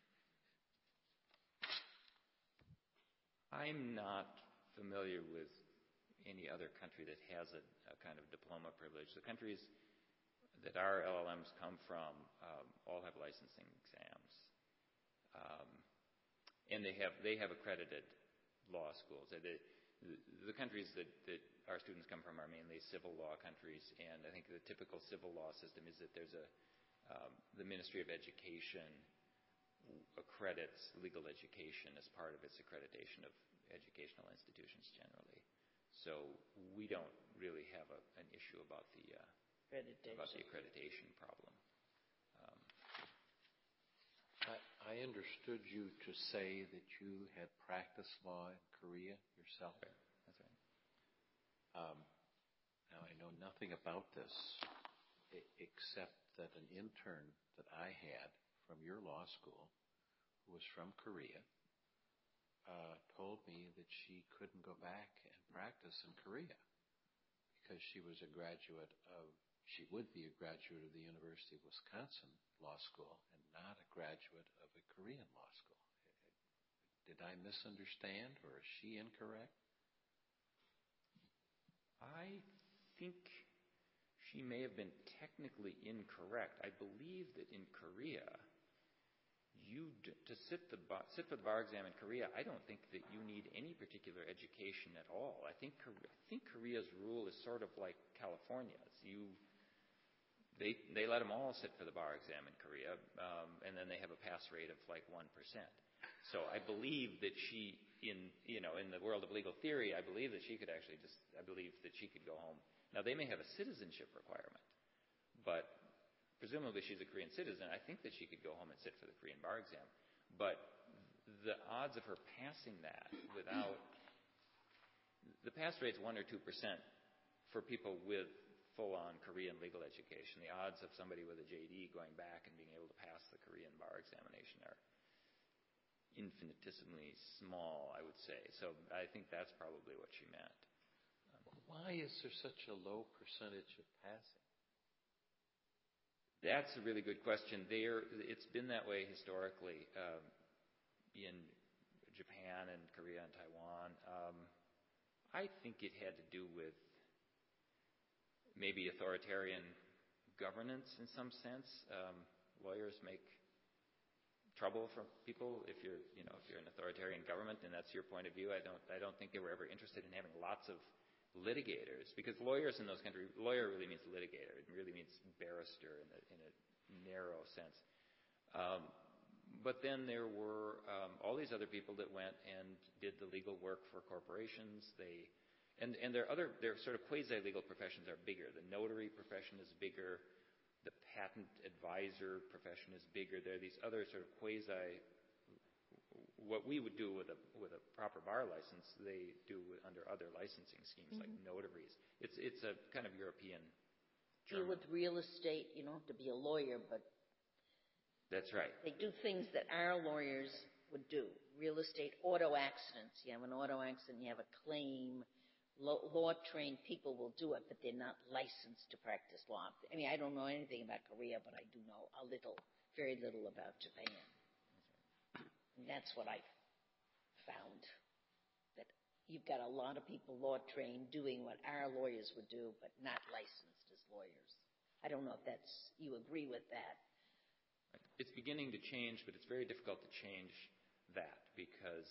I'm not familiar with any other country that has a kind of diploma privilege. The countries that our LLMs come from all have licensing exams, and they have accredited law schools. The countries that our students come from are mainly civil law countries, and I think the typical civil law system is that there's the Ministry of Education accredits legal education as part of its accreditation of educational institutions generally. So we don't really have an issue about the accreditation problem. I understood you to say that you had practiced law in Korea yourself. That's right. Now, I know nothing about this except that an intern that I had from your law school, who was from Korea, told me that she couldn't go back and practice in Korea because she would be a graduate of the University of Wisconsin Law School and not a graduate of a Korean law school. Did I misunderstand, or is she incorrect? I think she may have been technically incorrect. I believe that in Korea, to sit for the bar exam in Korea, I don't think that you need any particular education at all. I think Korea's rule is sort of like California's. They let them all sit for the bar exam in Korea, and then they have a pass rate of like 1%. So I believe that she, in the world of legal theory, I believe that she could go home. Now they may have a citizenship requirement, but presumably she's a Korean citizen. I think that she could go home and sit for the Korean bar exam. But the odds of her passing that the pass rate's 1 or 2% for people with full-on Korean legal education. The odds of somebody with a JD going back and being able to pass the Korean bar examination are infinitesimally small, I would say. So I think that's probably what she meant. Why is there such a low percentage of passing? That's a really good question. It's been that way historically in Japan and Korea and Taiwan. I think it had to do with maybe authoritarian governance in some sense. Lawyers make trouble for people if you're an authoritarian government, and that's your point of view. I don't think they were ever interested in having lots of litigators, because lawyers in those countries, lawyer really means litigator. It really means barrister in a narrow sense. But then there were all these other people that went and did the legal work for corporations. And their sort of quasi-legal professions are bigger. The notary profession is bigger. The patent advisor profession is bigger. There are these other sort of quasi, what we would do with a proper bar license, they do under other licensing schemes like notaries. It's a kind of European German. Deal with real estate, you don't have to be a lawyer, but that's right. They do things that our lawyers would do. Real estate, auto accidents. You have an auto accident, you have a claim. Law-trained people will do it, but they're not licensed to practice law. I mean, I don't know anything about Korea, but I do know very little about Japan. And that's what I found, that you've got a lot of people law-trained doing what our lawyers would do, but not licensed as lawyers. I don't know if you agree with that. It's beginning to change, but it's very difficult to change that because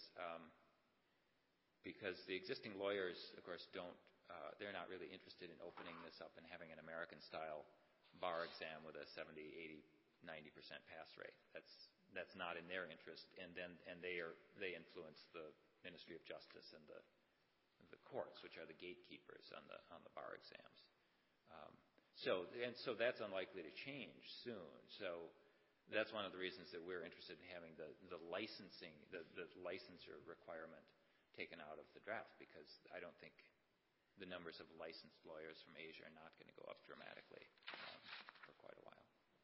the existing lawyers, of course, they're not really interested in opening this up and having an American-style bar exam with a 70, 80, 90% pass rate. That's not in their interest, and they influence the Ministry of Justice and the courts, which are the gatekeepers on the bar exams. So that's unlikely to change soon. So that's one of the reasons that we're interested in having the licensing, the licensure requirement taken out of the draft, because I don't think the numbers of licensed lawyers from Asia are not going to go up dramatically for quite a while.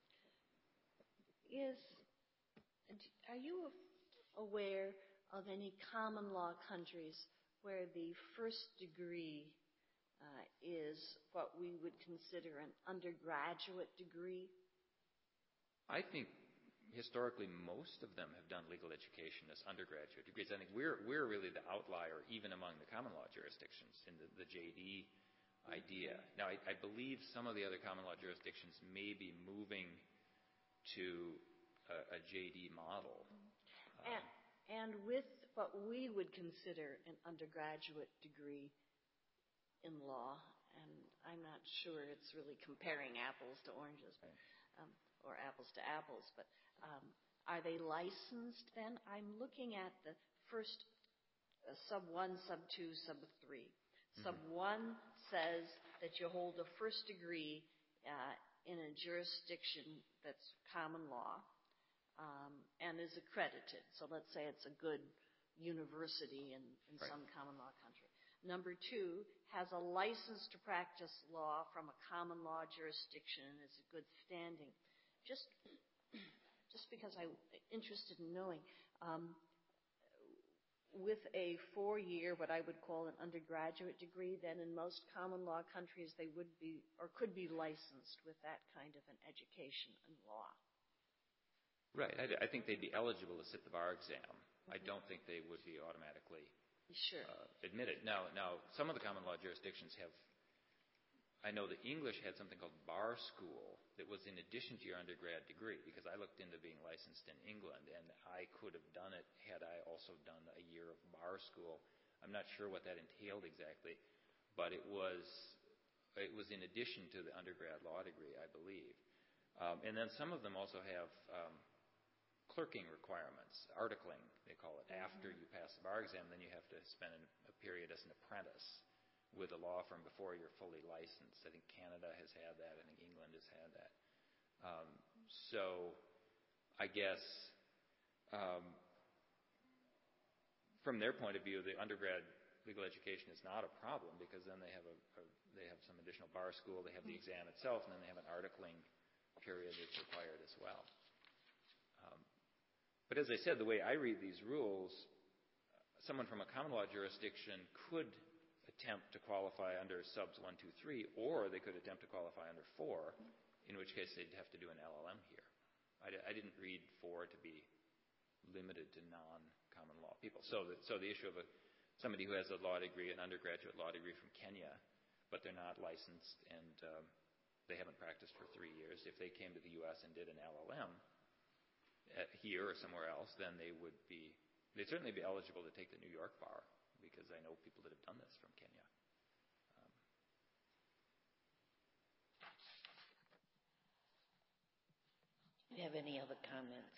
Are you aware of any common law countries where the first degree is what we would consider an undergraduate degree? I think historically most of them have done legal education as undergraduate degrees. I think we're really the outlier even among the common law jurisdictions in the JD idea. Now, I believe some of the other common law jurisdictions may be moving to a JD model. And with what we would consider an undergraduate degree in law, and I'm not sure it's really comparing apples to oranges, or apples to apples, but are they licensed then? I'm looking at the first sub 1, sub 2, sub 3. Sub 1 says that you hold a first degree in a jurisdiction that's common law and is accredited. So let's say it's a good university in some common law country. Number 2 has a license to practice law from a common law jurisdiction and is a good standing. Just because I'm interested in knowing, with a 4-year, what I would call an undergraduate degree, then in most common law countries they would be or could be licensed with that kind of an education in law. Right. I think they'd be eligible to sit the bar exam. I don't think they would be automatically admitted. Now, some of the common law jurisdictions have. I know that English had something called bar school that was in addition to your undergrad degree, because I looked into being licensed in England, and I could have done it had I also done a year of bar school. I'm not sure what that entailed exactly, but it was in addition to the undergrad law degree, I believe. And then some of them also have clerking requirements, articling, they call it. After you pass the bar exam, then you have to spend a period as an apprentice with a law firm before you're fully licensed. I think Canada has had that. I think England has had that. So I guess from their point of view, the undergrad legal education is not a problem because then they have some additional bar school, they have the exam itself, and then they have an articling period that's required as well. But as I said, the way I read these rules, someone from a common law jurisdiction could attempt to qualify under subs 1, 2, 3, or they could attempt to qualify under 4, in which case they'd have to do an LLM here. I didn't read 4 to be limited to non-common law people. So the issue of somebody who has a law degree, an undergraduate law degree from Kenya, but they're not licensed and they haven't practiced for 3 years, if they came to the U.S. and did an LLM here or somewhere else, then they'd certainly be eligible to take the New York bar, because I know people that have done this from Kenya. Do you have any other comments?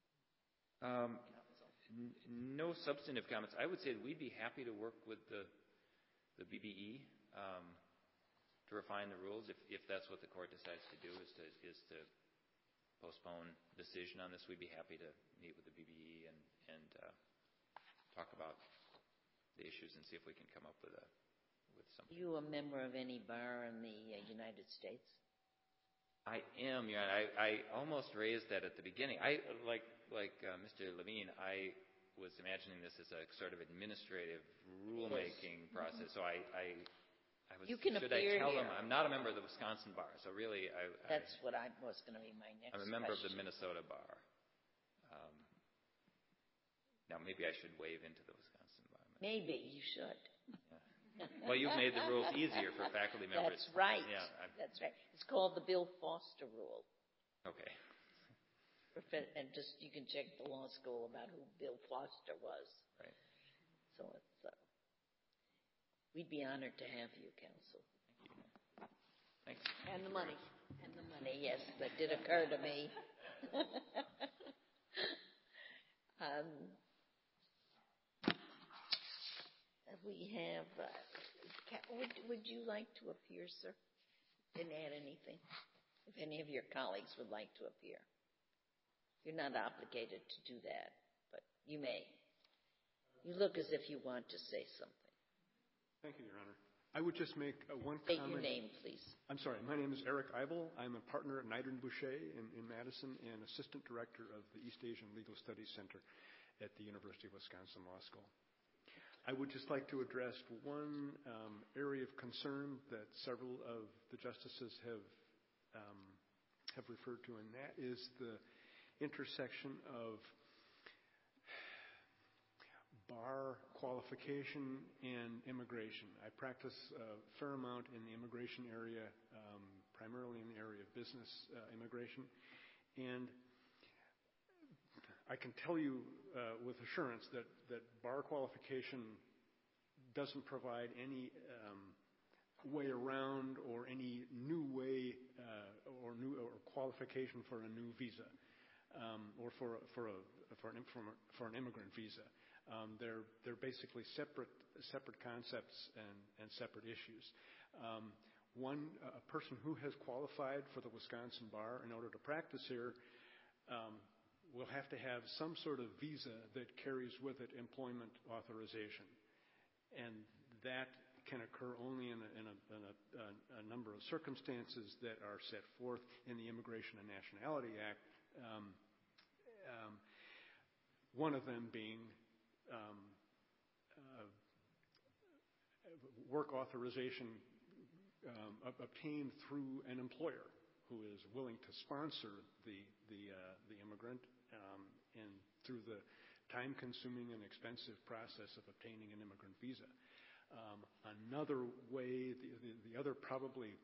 No substantive comments. I would say that we'd be happy to work with the BBE to refine the rules. If that's what the court decides to do, is to postpone decision on this, we'd be happy to meet with the BBE and talk about the issues and see if we can come up with something. Are you a member of any bar in the United States? I am. Yeah, I almost raised that at the beginning. I like Mr. Levine. I was imagining this as a sort of administrative rulemaking process. So I was. You can should appear I tell here. them I'm not a member of the Wisconsin bar? So really, That's what was going to be my next. I'm a member question. of the Minnesota bar. Now maybe I should waive into the Wisconsin bar. Maybe you should. Yeah. Well, you've made the rules easier for faculty members. That's right. Yeah. That's right. It's called the Bill Foster Rule. Okay. And just you can check the law school about who Bill Foster was. Right. So we'd be honored to have you, counsel. Thanks. And the money. Yes, that did occur to me. We have. Would you like to appear, sir? Didn't add anything. If any of your colleagues would like to appear, you're not obligated to do that, but you may. You look as if you want to say something. Thank you, Your Honor. I would just make one State comment. your name, please. I'm sorry. My name is Eric Eibel. I'm a partner at Knight & Boucher in Madison and assistant director of the East Asian Legal Studies Center at the University of Wisconsin Law School. I would just like to address one area of concern that several of the justices have referred to, and that is the intersection of bar qualification and immigration. I practice a fair amount in the immigration area, primarily in the area of business immigration, and I can tell you with assurance that bar qualification doesn't provide any way around or any new way or qualification for a new visa or for an immigrant visa. They're basically separate concepts and separate issues. A person who has qualified for the Wisconsin bar in order to practice here will have to have some sort of visa that carries with it employment authorization, and that can occur only in a number of circumstances that are set forth in the Immigration and Nationality Act. One of them being work authorization obtained through an employer who is willing to sponsor the immigrant and through the time-consuming and expensive process of obtaining an immigrant visa. Another way, the other probably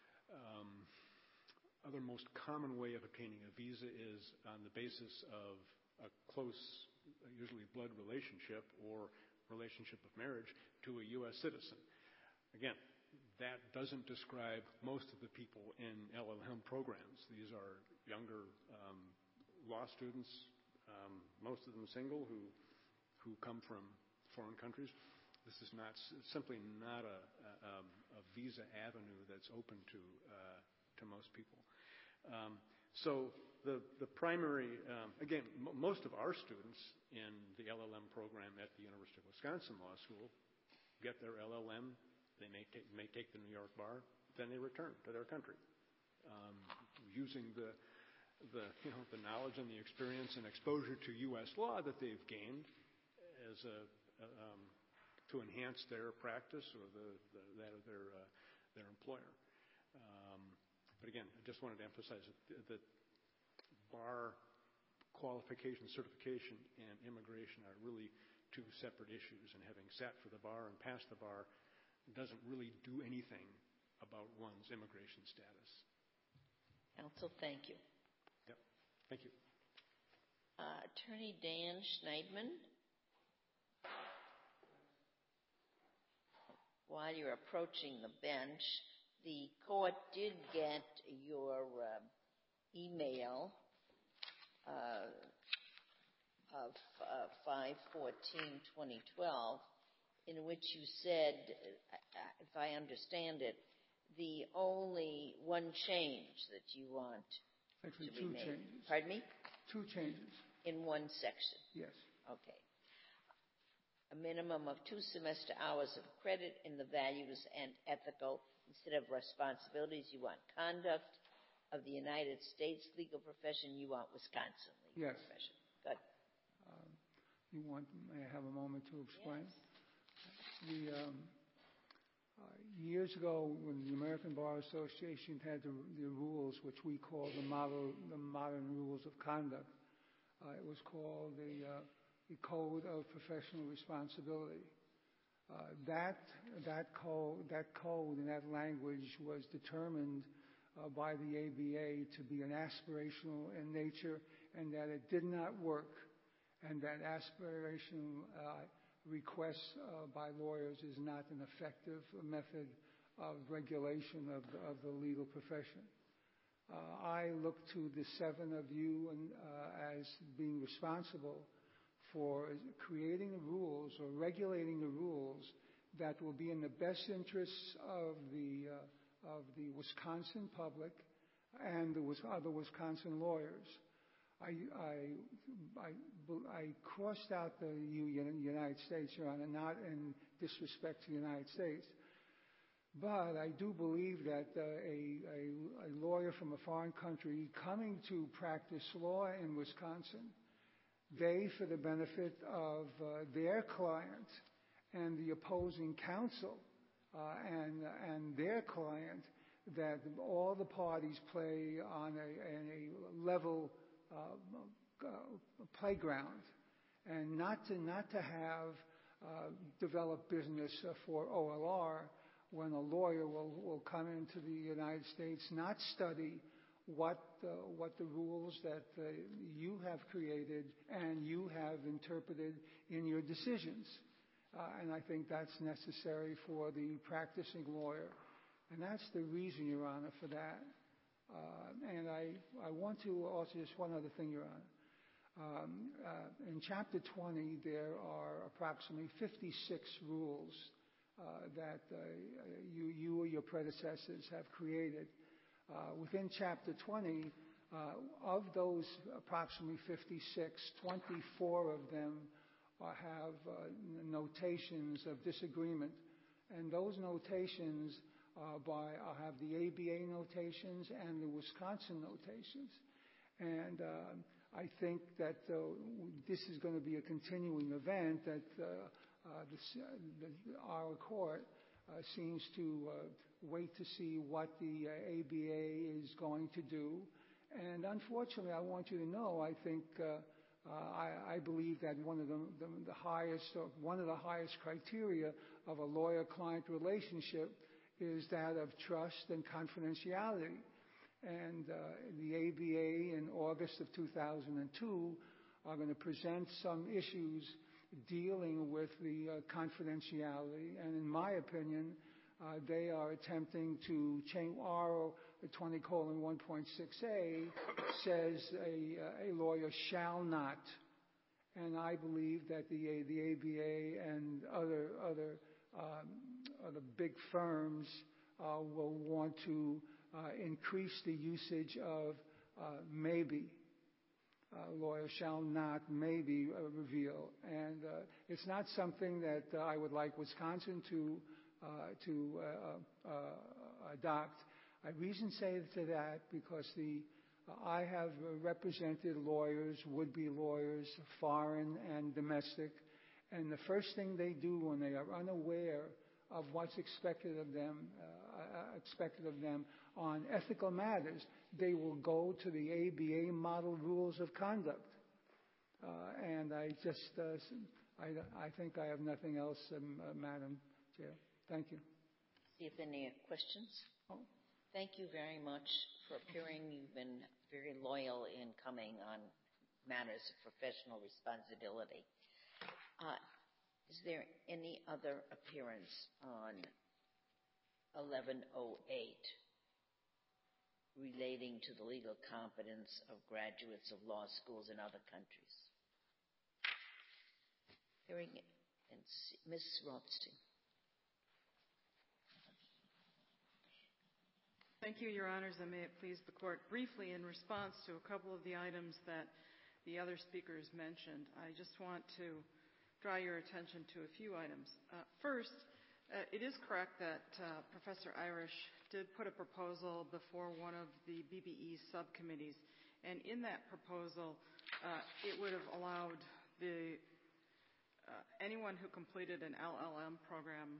other most common way of obtaining a visa is on the basis of a close, usually blood relationship or relationship of marriage to a U.S. citizen. Again, that doesn't describe most of the people in LLM programs. These are younger law students, most of them single, who come from foreign countries. This is simply not a visa avenue that's open to most people. So the primary, again, most of our students in the LLM program at the University of Wisconsin Law School get their LLM, they may take the New York bar, then they return to their country, using the knowledge and the experience and exposure to U.S. law that they've gained as to enhance their practice or that of their employer. But again, I just wanted to emphasize that bar qualification, certification, and immigration are really two separate issues, and having sat for the bar and passed the bar doesn't really do anything about one's immigration status. Counsel, thank you. Yep. Thank you. Attorney Dan Schneidman. While you're approaching the bench, the court did get your email of 5/14/2012, in which you said, if I understand it, the only one change that you want Actually, to be two made. changes. Pardon me? Two changes. In one section. Yes. Okay. A minimum of 2 semester hours of credit in the values and ethical instead of responsibilities. You want conduct of the United States legal profession. You want Wisconsin legal profession. Good. May I have a moment to explain? Yes. Years ago, when the American Bar Association had the rules, which we call the modern rules of conduct, it was called the Code of Professional Responsibility. That code and that language was determined by the ABA to be an aspirational in nature, and that it did not work, and that aspiration requests by lawyers is not an effective method of regulation of the legal profession. I look to the 7 of you as being responsible for creating the rules or regulating the rules that will be in the best interests of the Wisconsin public and the Wisconsin lawyers. I crossed out the United States, Your Honor, not in disrespect to the United States, but I do believe that a lawyer from a foreign country coming to practice law in Wisconsin, they, for the benefit of their client and the opposing counsel and their client, that all the parties play on a level playground, and not to have developed business for OLR when a lawyer will come into the United States, not study what the rules that you have created and you have interpreted in your decisions. And I think that's necessary for the practicing lawyer. And that's the reason, Your Honor, for that. And I want to also, just one other thing, Your Honor. In Chapter 20, there are approximately 56 rules that you or your predecessors have created. Within Chapter 20, of those approximately 56, 24 of them have notations of disagreement. And those notations have the ABA notations and the Wisconsin notations. And I think that this is going to be a continuing event, that our court seems to wait to see what the ABA is going to do. And unfortunately, I want you to know, I think I believe that one of the highest criteria of a lawyer-client relationship is that of trust and confidentiality. And the ABA in August of 2002 are going to present some issues dealing with the confidentiality. And in my opinion, they are attempting to change R 20:1.6a says a lawyer shall not. And I believe that the ABA and other big firms will want to increase the usage of maybe. Lawyer shall not maybe reveal. And it's not something that I would like Wisconsin to adopt. I reason say to that because I have represented lawyers, would-be lawyers, foreign and domestic, and the first thing they do when they are unaware of what's expected of them on ethical matters, they will go to the ABA model rules of conduct. And I just, I think I have nothing else, Madam Chair. Thank you. See if any questions. Oh. Thank you very much for appearing. You've been very loyal in coming on matters of professional responsibility. Is there any other appearance on 1108 relating to the legal competence of graduates of law schools in other countries? Hearing and Ms. Rothstein. Thank you, Your Honors, and may it please the Court. Briefly, in response to a couple of the items that the other speakers mentioned, I just want to draw your attention to a few items. First, it is correct that Professor Irish did put a proposal before one of the BBE subcommittees, and in that proposal, it would have allowed anyone who completed an LLM program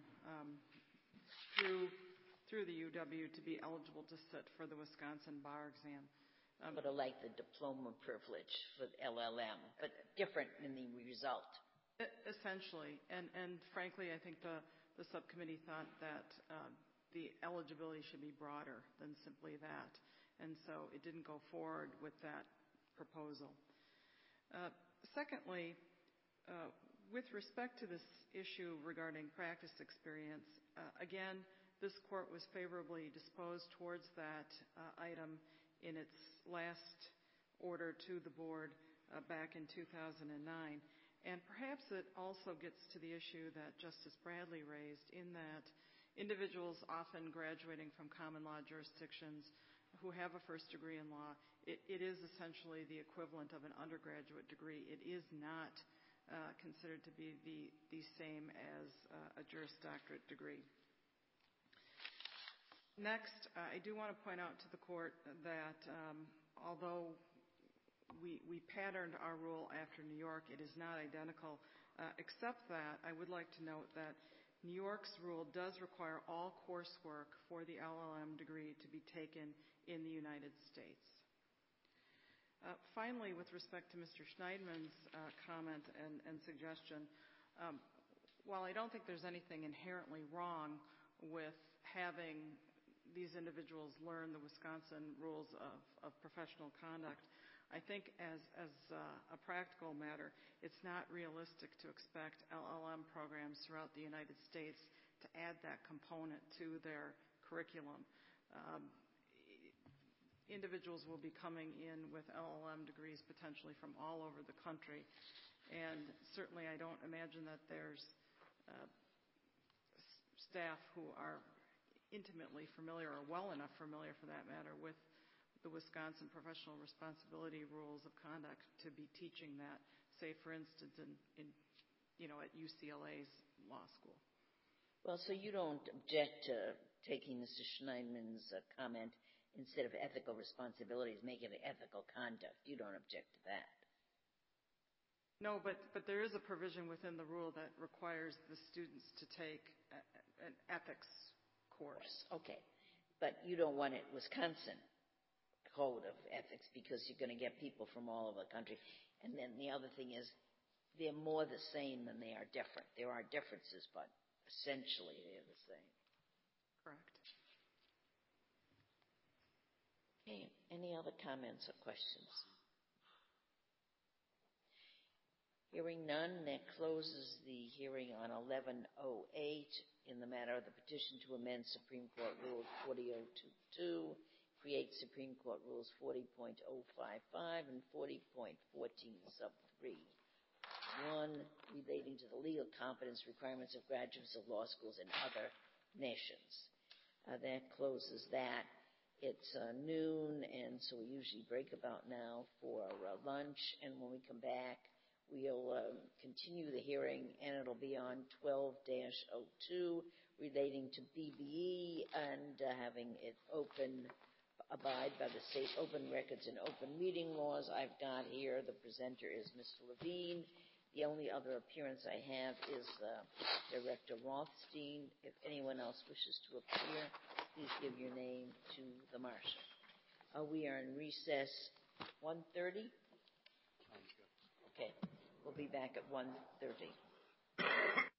through the UW to be eligible to sit for the Wisconsin bar exam. Sort of like the diploma privilege for LLM, but different in the result. Essentially, and frankly, I think the subcommittee thought that the eligibility should be broader than simply that, and so it didn't go forward with that proposal. Secondly, with respect to this issue regarding practice experience, again, this court was favorably disposed towards that item in its last order to the board back in 2009. And perhaps it also gets to the issue that Justice Bradley raised in that individuals often graduating from common law jurisdictions who have a first degree in law, it is essentially the equivalent of an undergraduate degree. It is not considered to be the same as a Juris Doctorate degree. Next, I do want to point out to the court that although we patterned our rule after New York, it is not identical, except that I would like to note that New York's rule does require all coursework for the LLM degree to be taken in the United States. Finally, with respect to Mr. Schneidman's comment and suggestion, while I don't think there's anything inherently wrong with having these individuals learn the Wisconsin rules of professional conduct, I think as a practical matter, it's not realistic to expect LLM programs throughout the United States to add that component to their curriculum. Individuals will be coming in with LLM degrees potentially from all over the country, and certainly I don't imagine that there's staff who are intimately familiar, or well enough familiar for that matter, with the Wisconsin professional responsibility rules of conduct to be teaching that, say, for instance, at UCLA's law school. Well, so you don't object to taking Mr. Schneidman's comment, instead of ethical responsibilities, make it ethical conduct. You don't object to that. No, but there is a provision within the rule that requires the students to take an ethics course. Okay, but you don't want it Wisconsin code of ethics because you're going to get people from all over the country. And then the other thing is they're more the same than they are different. There are differences, but essentially they're the same. Correct. Okay, any other comments or questions? Hearing none, that closes the hearing on 1108 in the matter of the petition to amend Supreme Court Rule 40.022, create Supreme Court Rules 40.055 and 40.14 sub 3. 1, relating to the legal competence requirements of graduates of law schools in other nations. That closes that. It's noon, and so we usually break about now for lunch, and when we come back, we'll continue the hearing, and it'll be on 12-02 relating to BBE and having it abide by the state open records and open meeting laws. I've got here, the presenter is Mr. Levine. The only other appearance I have is Director Rothstein. If anyone else wishes to appear, please give your name to the marshal. We are in recess 1:30. Okay, we'll be back at 1:30.